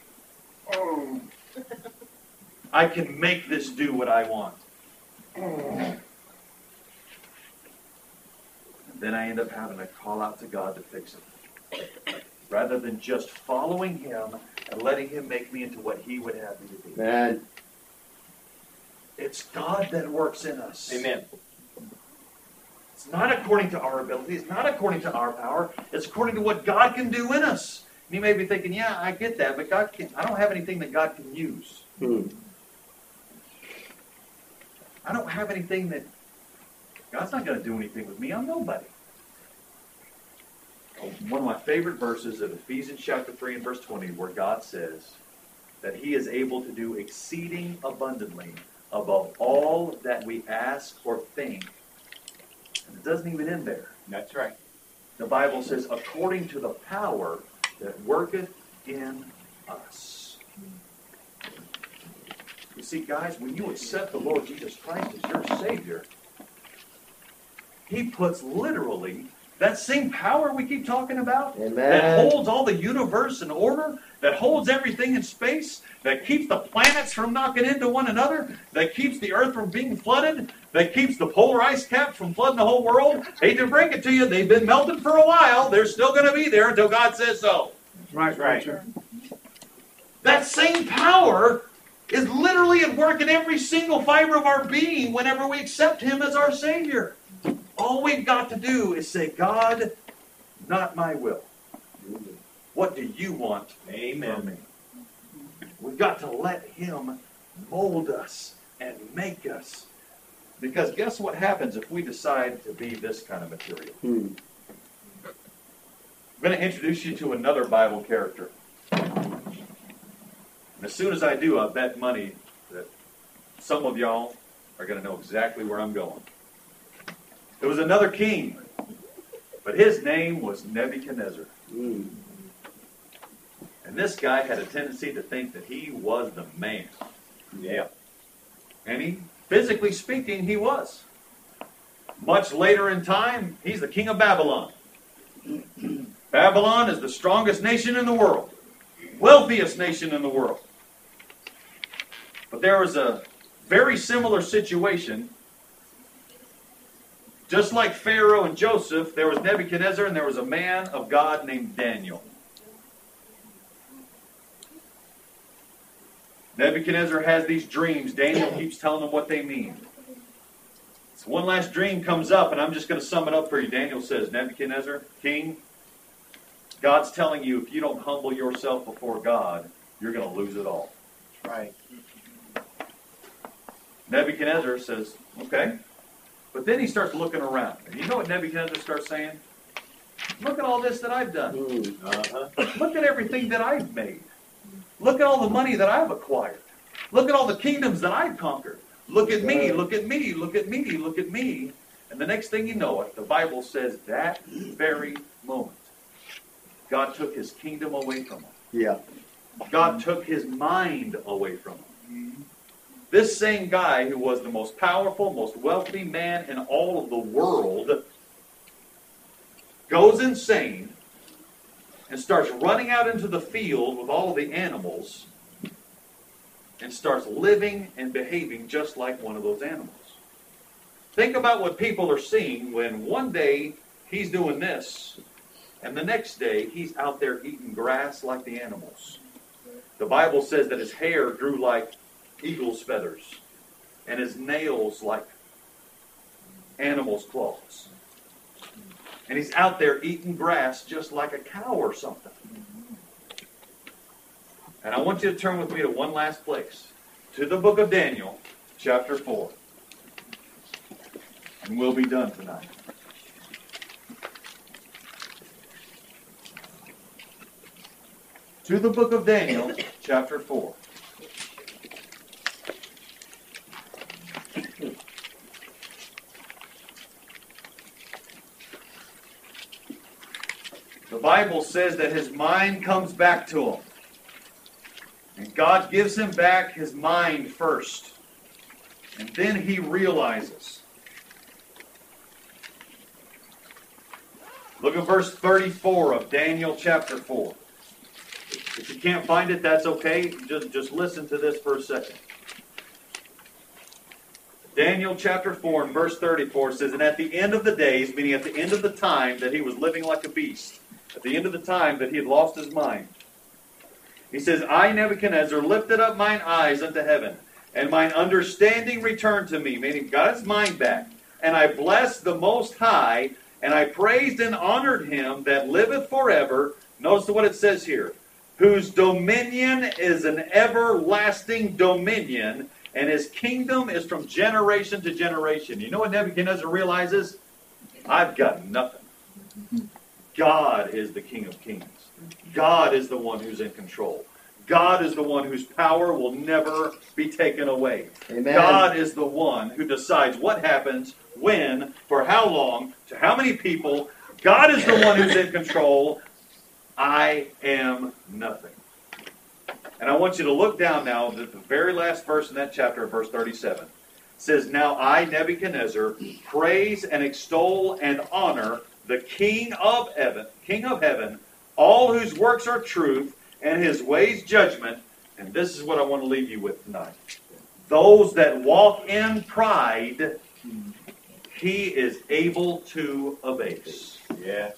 I can make this do what I want. And then I end up having to call out to God to fix it. Rather than just following Him and letting Him make me into what He would have me to be. Man. It's God that works in us. Amen. It's not according to our ability. It's not according to our power. It's according to what God can do in us. And you may be thinking, yeah, I get that, but God can't. I don't have anything that God can use. I don't have anything that God's not going to do anything with me. I'm nobody. One of my favorite verses of Ephesians chapter 3 and verse 20, where God says that He is able to do exceeding abundantly above all that we ask or think. And it doesn't even end there. That's right. The Bible says, according to the power that worketh in us. You see, guys, when you accept the Lord Jesus Christ as your Savior, He puts literally that same power we keep talking about, Amen. that holds all the universe in order, that holds everything in space, that keeps the planets from knocking into one another, that keeps the earth from being flooded, that keeps the polar ice caps from flooding the whole world. Hate to break it to you, they've been melted for a while. They're still going to be there until God says so. Right, right. That same power is literally at work in every single fiber of our being whenever we accept Him as our Savior. All we've got to do is say, God, not my will. What do you want from me? We've got to let Him mold us and make us. Because guess what happens if we decide to be this kind of material? I'm going to introduce you to another Bible character. And as soon as I do, I bet money that some of y'all are going to know exactly where I'm going. There was another king, but his name was Nebuchadnezzar. And this guy had a tendency to think that he was the man. Yeah. And he, physically speaking, he was. Much later in time, he's the king of Babylon. Babylon is the strongest nation in the world, wealthiest nation in the world. But there was a very similar situation. Just like Pharaoh and Joseph, there was Nebuchadnezzar and there was a man of God named Daniel. Nebuchadnezzar has these dreams. Daniel keeps telling him what they mean. So one last dream comes up, and I'm just going to sum it up for you. Daniel says, Nebuchadnezzar, king, God's telling you if you don't humble yourself before God, you're going to lose it all. Right. Nebuchadnezzar says, okay. But then he starts looking around. And you know what Nebuchadnezzar starts saying? Look at all this that I've done. Look at everything that I've made. Look at all the money that I've acquired. Look at all the kingdoms that I've conquered. Look at me, look at me, look at me, look at me. And the next thing you know it, the Bible says that very moment, God took His kingdom away from him. Yeah. God took his mind away from him. This same guy who was the most powerful, most wealthy man in all of the world goes insane and starts running out into the field with all of the animals and starts living and behaving just like one of those animals. Think about what people are seeing when one day he's doing this and the next day he's out there eating grass like the animals. The Bible says that his hair grew like eagle's feathers and his nails like animal's claws. And he's out there eating grass just like a cow or something. And I want you to turn with me to one last place, to the book of Daniel, chapter 4. And we'll be done tonight. To the book of Daniel, chapter 4. The Bible says that his mind comes back to him. And God gives him back his mind first. And then he realizes. Look at verse 34 of Daniel chapter 4. If you can't find it, that's okay. Just listen to this for a second. Daniel chapter 4 and verse 34 says, and at the end of the days, meaning at the end of the time that he was living like a beast, at the end of the time that he had lost his mind, he says, I, Nebuchadnezzar, lifted up mine eyes unto heaven, and mine understanding returned to me, meaning got his mind back. And I blessed the Most High, and I praised and honored him that liveth forever. Notice what it says here. Whose dominion is an everlasting dominion, and his kingdom is from generation to generation. You know what Nebuchadnezzar realizes? I've got nothing. God is the King of Kings. God is the one who's in control. God is the one whose power will never be taken away. Amen. God is the one who decides what happens, when, for how long, to how many people. God is the one who's in control. I am nothing. And I want you to look down now at the very last verse in that chapter, verse 37. It says, now I, Nebuchadnezzar, praise and extol and honor the King of heaven, all whose works are truth, and his ways judgment. And this is what I want to leave you with tonight. Those that walk in pride, he is able to abase. Yes.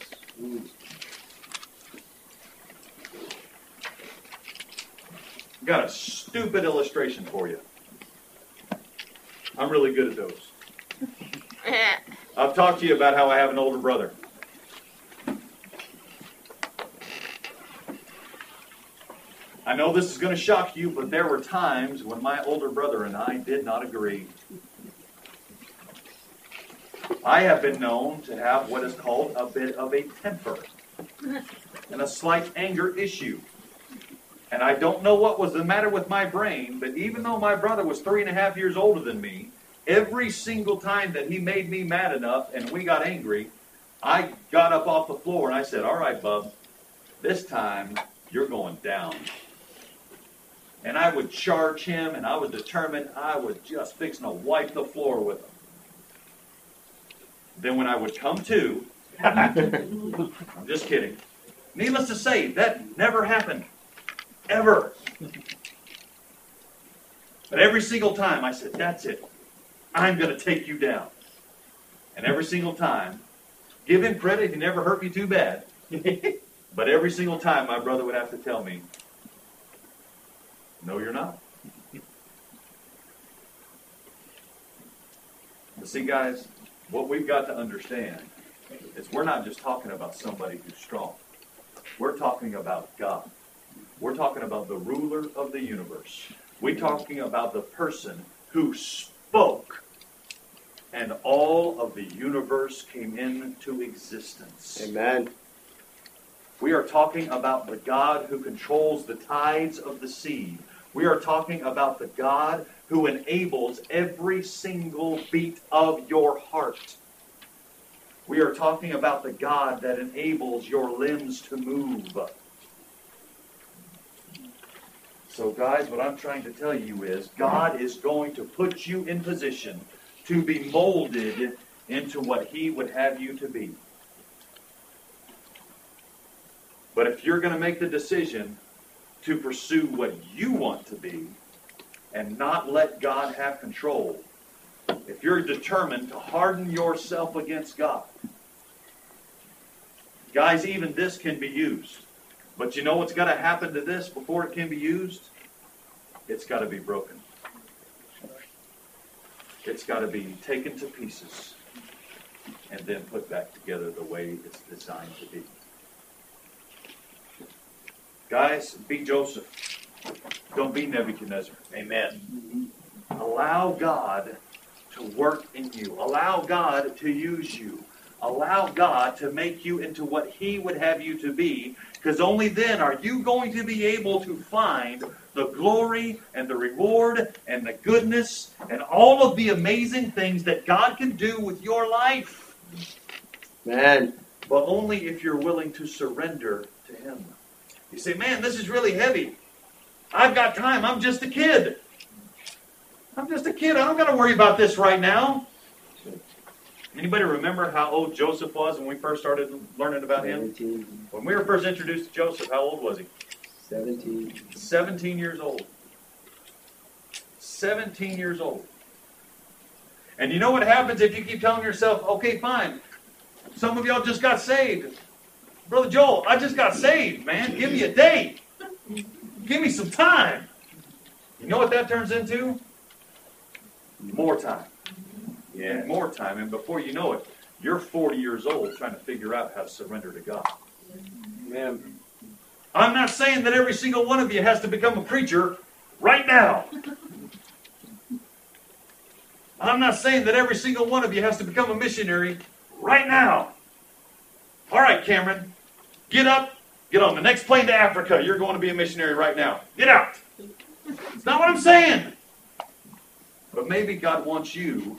Got a stupid illustration for you. I'm really good at those. I've talked to you about how I have an older brother. I know this is going to shock you, but there were times when my older brother and I did not agree. I have been known to have what is called a bit of a temper and a slight anger issue. And I don't know what was the matter with my brain, but even though my brother was 3.5 years older than me, every single time that he made me mad enough and we got angry, I got up off the floor and I said, all right, bub, this time you're going down. And I would charge him, and I was determined I was just fixing to wipe the floor with him. Then when I would come to, I'm just kidding. Needless to say, that never happened. Ever. But every single time I said, that's it. I'm going to take you down. And every single time, give him credit, he never hurt me too bad. But every single time my brother would have to tell me, no, you're not. But see, guys, what we've got to understand is we're not just talking about somebody who's strong. We're talking about God. We're talking about the ruler of the universe. We're talking about the person who spoke, and all of the universe came into existence. Amen. We are talking about the God who controls the tides of the sea. We are talking about the God who enables every single beat of your heart. We are talking about the God that enables your limbs to move. So guys, what I'm trying to tell you is God is going to put you in position to be molded into what He would have you to be. But if you're going to make the decision to pursue what you want to be and not let God have control, if you're determined to harden yourself against God, guys, even this can be used. But you know what's got to happen to this before it can be used? It's got to be broken. It's got to be taken to pieces and then put back together the way it's designed to be. Guys, be Joseph. Don't be Nebuchadnezzar. Amen. Allow God to work in you. Allow God to use you. Allow God to make you into what He would have you to be, because only then are you going to be able to find the glory and the reward and the goodness and all of the amazing things that God can do with your life. Man. But only if you're willing to surrender to Him. You say, man, this is really heavy. I've got time. I'm just a kid. I'm just a kid. I don't got to worry about this right now. Anybody remember how old Joseph was when we first started learning about him? 17. When we were first introduced to Joseph, how old was he? 17. 17 years old. 17 years old. And you know what happens if you keep telling yourself, okay, fine. Some of y'all just got saved. Brother Joel, I just got saved, man. Give me a date. Give me some time. You know what that turns into? More time. Yeah, more time. And before you know it, you're 40 years old trying to figure out how to surrender to God. Amen. I'm not saying that every single one of you has to become a preacher right now. I'm not saying that every single one of you has to become a missionary right now. All right, Cameron, get up, get on the next plane to Africa. You're going to be a missionary right now. Get out. It's not what I'm saying. But maybe God wants you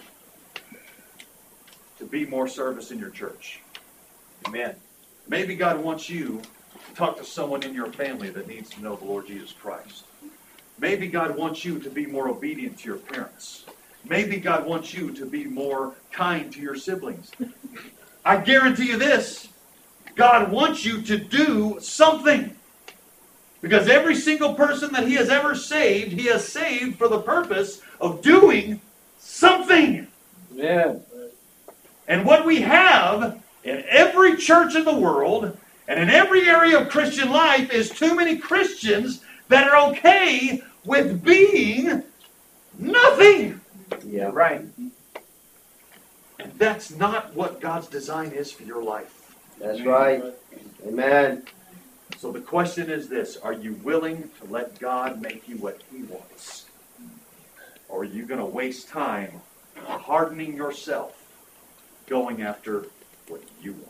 to be more service in your church. Amen. Maybe God wants you to talk to someone in your family that needs to know the Lord Jesus Christ. Maybe God wants you to be more obedient to your parents. Maybe God wants you to be more kind to your siblings. I guarantee you this. God wants you to do something. Because every single person that He has ever saved, He has saved for the purpose of doing something. Amen. And what we have in every church in the world and in every area of Christian life is too many Christians that are okay with being nothing. Yeah. Right. And that's not what God's design is for your life. That's right. Amen. So the question is this: are you willing to let God make you what He wants? Or are you going to waste time hardening yourself, going after what you want?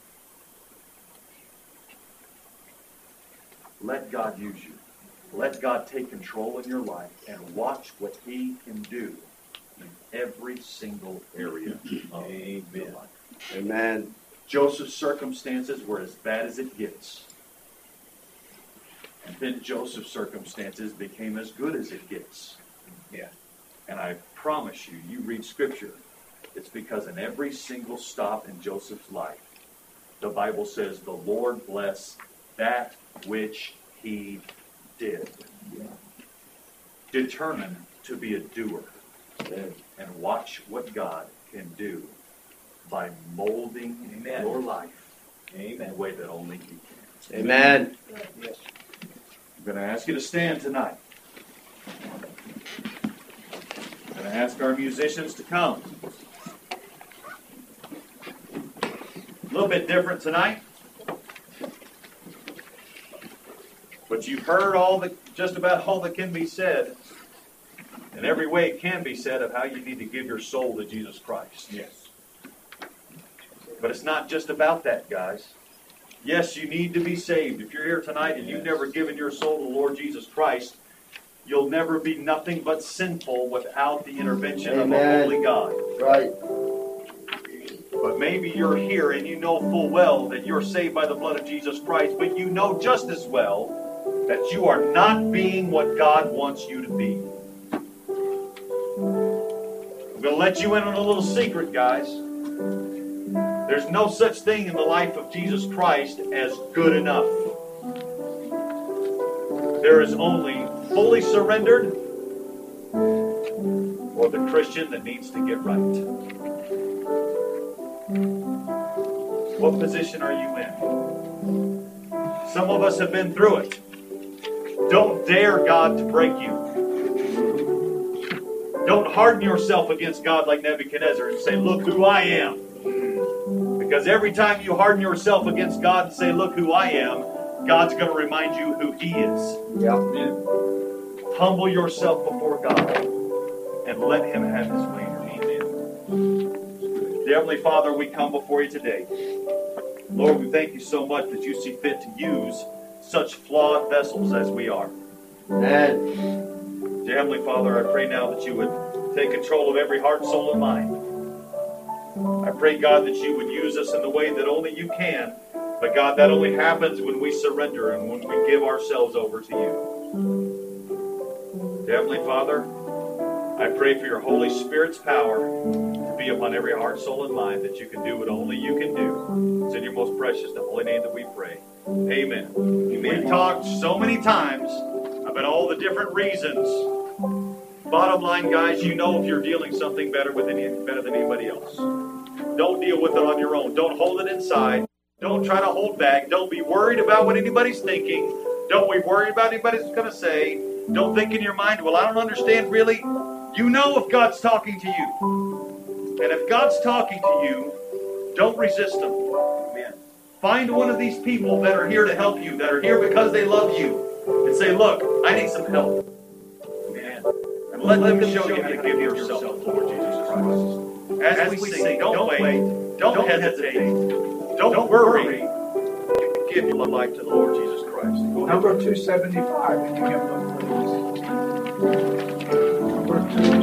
Let God use you. Let God take control in your life and watch what He can do in every single area of your life. Amen. Joseph's circumstances were as bad as it gets. And then Joseph's circumstances became as good as it gets. Yeah. And I promise you, you read Scripture, it's because in every single stop in Joseph's life, the Bible says the Lord bless that which he did. Yeah. Determined to be a doer. Yeah. And watch what God can do by molding your life in a way that only He can. Amen. Yes. I'm going to ask you to stand tonight. I'm going to ask our musicians to come. A little bit different tonight. But you've heard just about all that can be said, in every way it can be said, of how you need to give your soul to Jesus Christ. Yes. But it's not just about that, guys. Yes, you need to be saved. If you're here tonight and you've never given your soul to the Lord Jesus Christ, you'll never be nothing but sinful without the intervention of a holy God. Right. But maybe you're here and you know full well that you're saved by the blood of Jesus Christ, but you know just as well that you are not being what God wants you to be. I'm going to let you in on a little secret, guys. There's no such thing in the life of Jesus Christ as good enough. There is only fully surrendered or the Christian that needs to get right. What position are you in? Some of us have been through it. Don't dare God to break you. Don't harden yourself against God like Nebuchadnezzar and say, look who I am. Because every time you harden yourself against God and say, look who I am, God's going to remind you who He is. Yeah. Humble yourself before God and let Him have His way in your life. Dear Heavenly Father, we come before You today. Lord, we thank You so much that You see fit to use such flawed vessels as we are. Amen. Dear Heavenly Father, I pray now that You would take control of every heart, soul, and mind. I pray, God, that You would use us in the way that only You can. But God, that only happens when we surrender and when we give ourselves over to You. Heavenly Father, I pray for your Holy Spirit's power to be upon every heart, soul, and mind, that you can do what only you can do. It's in your most precious and holy name that we pray. Amen. We've talked so many times about all the different reasons. Bottom line, guys, you know if you're dealing something better than anybody else. Don't deal with it on your own. Don't hold it inside. Don't try to hold back. Don't be worried about what anybody's thinking. Don't be worried about anybody's going to say. Don't think in your mind, well, I don't understand really. You know if God's talking to you. And if God's talking to you, don't resist Him. Amen. Find one of these people that are here to help you, that are here because they love you, and say, look, I need some help. Amen. And let them show you how to give yourself to the Lord Jesus Christ. As we sing, don't wait, don't hesitate, don't worry. Give your life to the Lord Jesus Christ. Number 275 in your hymn book, please. Number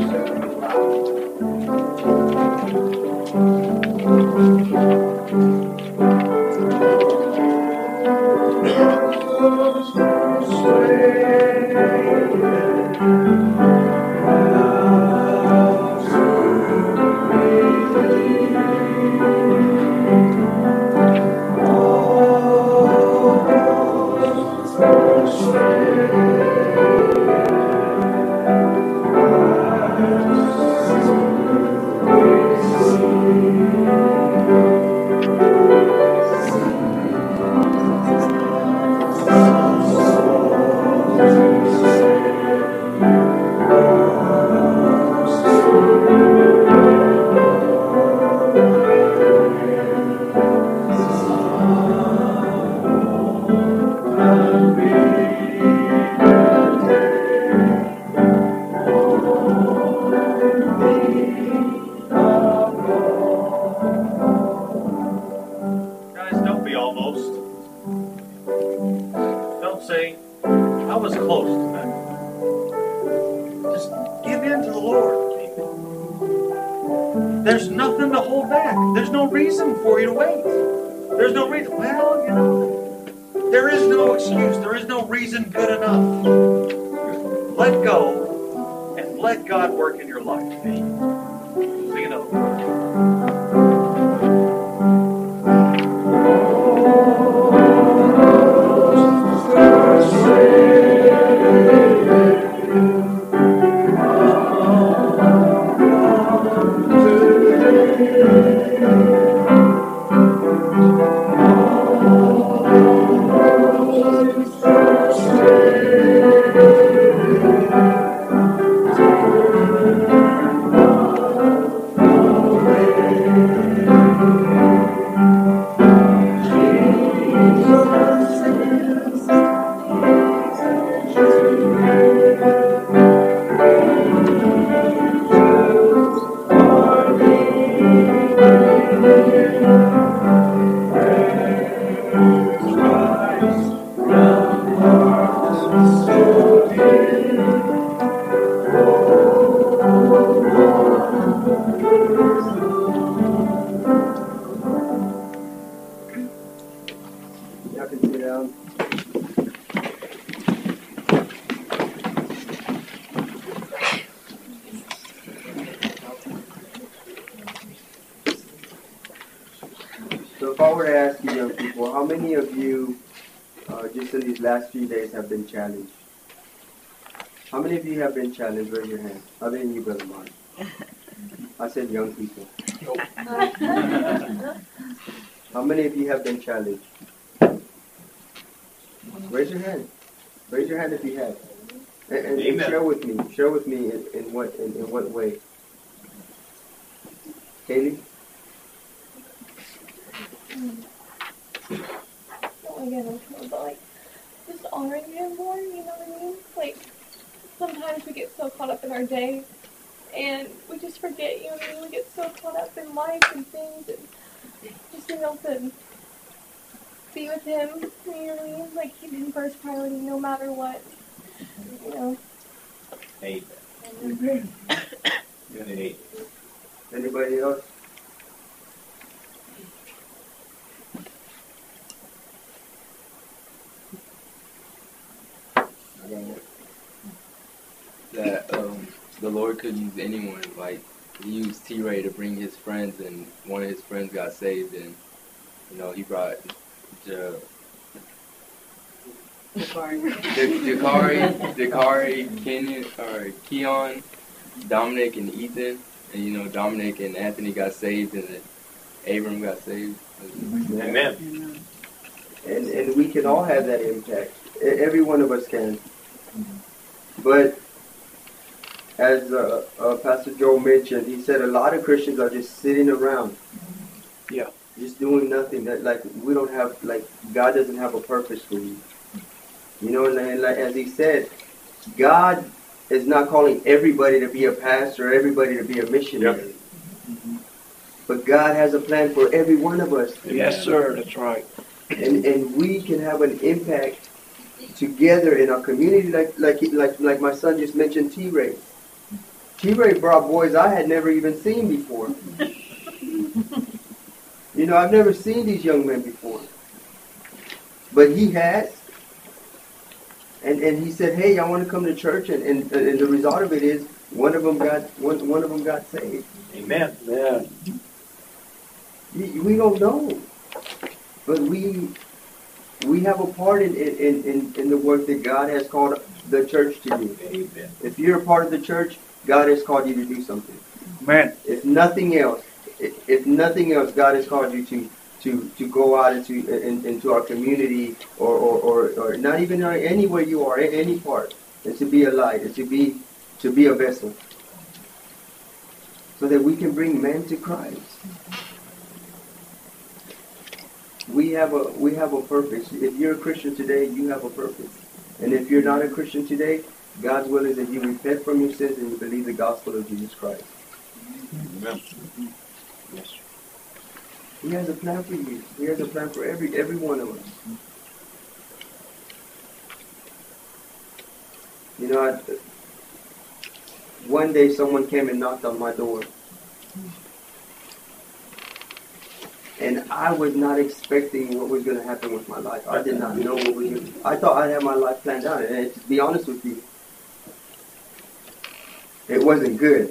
challenged. How many of you have been challenged? Raise your hand. Other than you, Brother Mark. I said young people. How many of you have been challenged? Raise your hand. Raise your hand if you have. And share with me. Share with me in what way. Kaylee? Just honoring Him more, you know what I mean? Like, sometimes we get so caught up in our day, and we just forget, you know what I mean? We get so caught up in life and things, and just being able to be with Him, you know what I mean? Like, keep Him first priority no matter what, you know? Amen. Anybody else? that the Lord could use anyone. Like, he used T-Ray to bring his friends, and one of his friends got saved, and, you know, he brought Dakari, Kenyon, or Keon, Dominic, and Ethan. And, you know, Dominic and Anthony got saved, and then Abram got saved. Amen. And we can all have that impact. Every one of us can. But as Pastor Joe mentioned, he said a lot of Christians are just sitting around. Yeah. Just doing nothing. That, like, we don't have, like, God doesn't have a purpose for you. You know, and like, as he said, God is not calling everybody to be a pastor, everybody to be a missionary. Yep. But God has a plan for every one of us. Yes, sir. That's right. And we can have an impact together in our community, like my son just mentioned, T-Ray. T-Ray brought boys I had never even seen before. You know, I've never seen these young men before. But he has. And he said, hey, I want to come to church, and the result of it is one of them got saved. Amen. Yeah. We don't know. But we have a part in the work that God has called the church to do. Amen. If you're a part of the church, God has called you to do something. Man. If nothing else, God has called you to go out into our community or not even anywhere you are, any part, and to be a light, and to be a vessel, so that we can bring men to Christ. We have a purpose. If you're a Christian today, you have a purpose. And if you're not a Christian today, God's will is that you repent from your sins and you believe the gospel of Jesus Christ. Amen. Yes. He has a plan for you. He has a plan for every one of us. You know, one day someone came and knocked on my door. And I was not expecting what was going to happen with my life. I did not know what was going to happen. I thought I had my life planned out. And to be honest with you, it wasn't good.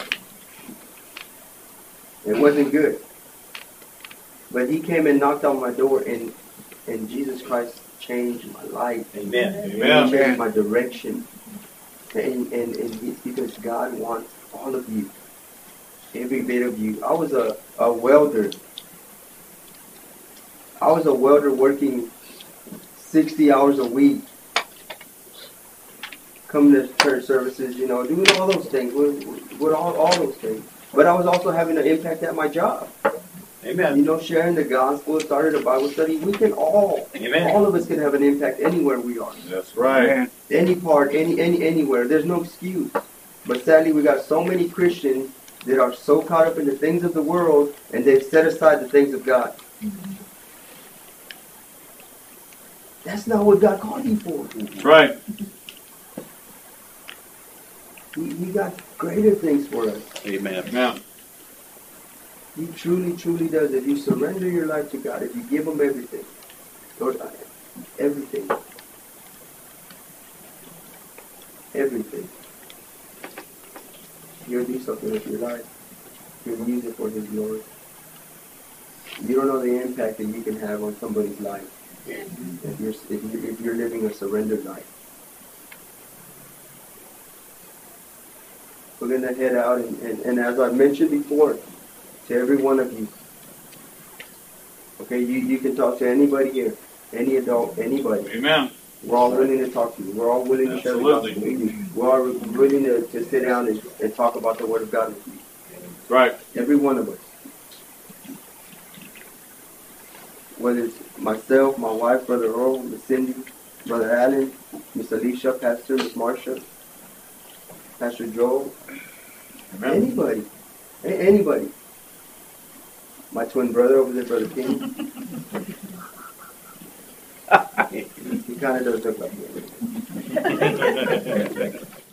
It wasn't good. But he came and knocked on my door, and Jesus Christ changed my life. Amen. He Amen. changed my direction. And it's because God wants all of you. Every bit of you. I was a welder. I was a welder working 60 hours a week. Coming to church services, you know, doing all those things, with all those things. But I was also having an impact at my job. Amen. You know, sharing the gospel, started a Bible study. We can all of us can have an impact anywhere we are. That's right. Any part, anywhere. There's no excuse. But sadly, we got so many Christians that are so caught up in the things of the world, and they've set aside the things of God. That's not what God called you for. That's right. He got greater things for us. Amen. Now, He truly, truly does. If you surrender your life to God, if you give Him everything, Lord, everything, He'll do something with your life. He'll use it for His glory. You don't know the impact that you can have on somebody's life if you're living a surrendered life. We're going to head out, and as I mentioned before, to every one of you. Okay, you can talk to anybody here, any adult, anybody. amen. We're all willing to talk to you. We're all willing to share the gospel with you. We're all willing to sit down and talk about the Word of God with you. That's right. Every one of us. Whether it's myself, my wife, Brother Earl, Miss Cindy, Brother Allen, Miss Alicia, Pastor, Miss Marcia, Pastor Joel, Amen. anybody. Anybody. My twin brother over there, Brother King. He kind of does look like me.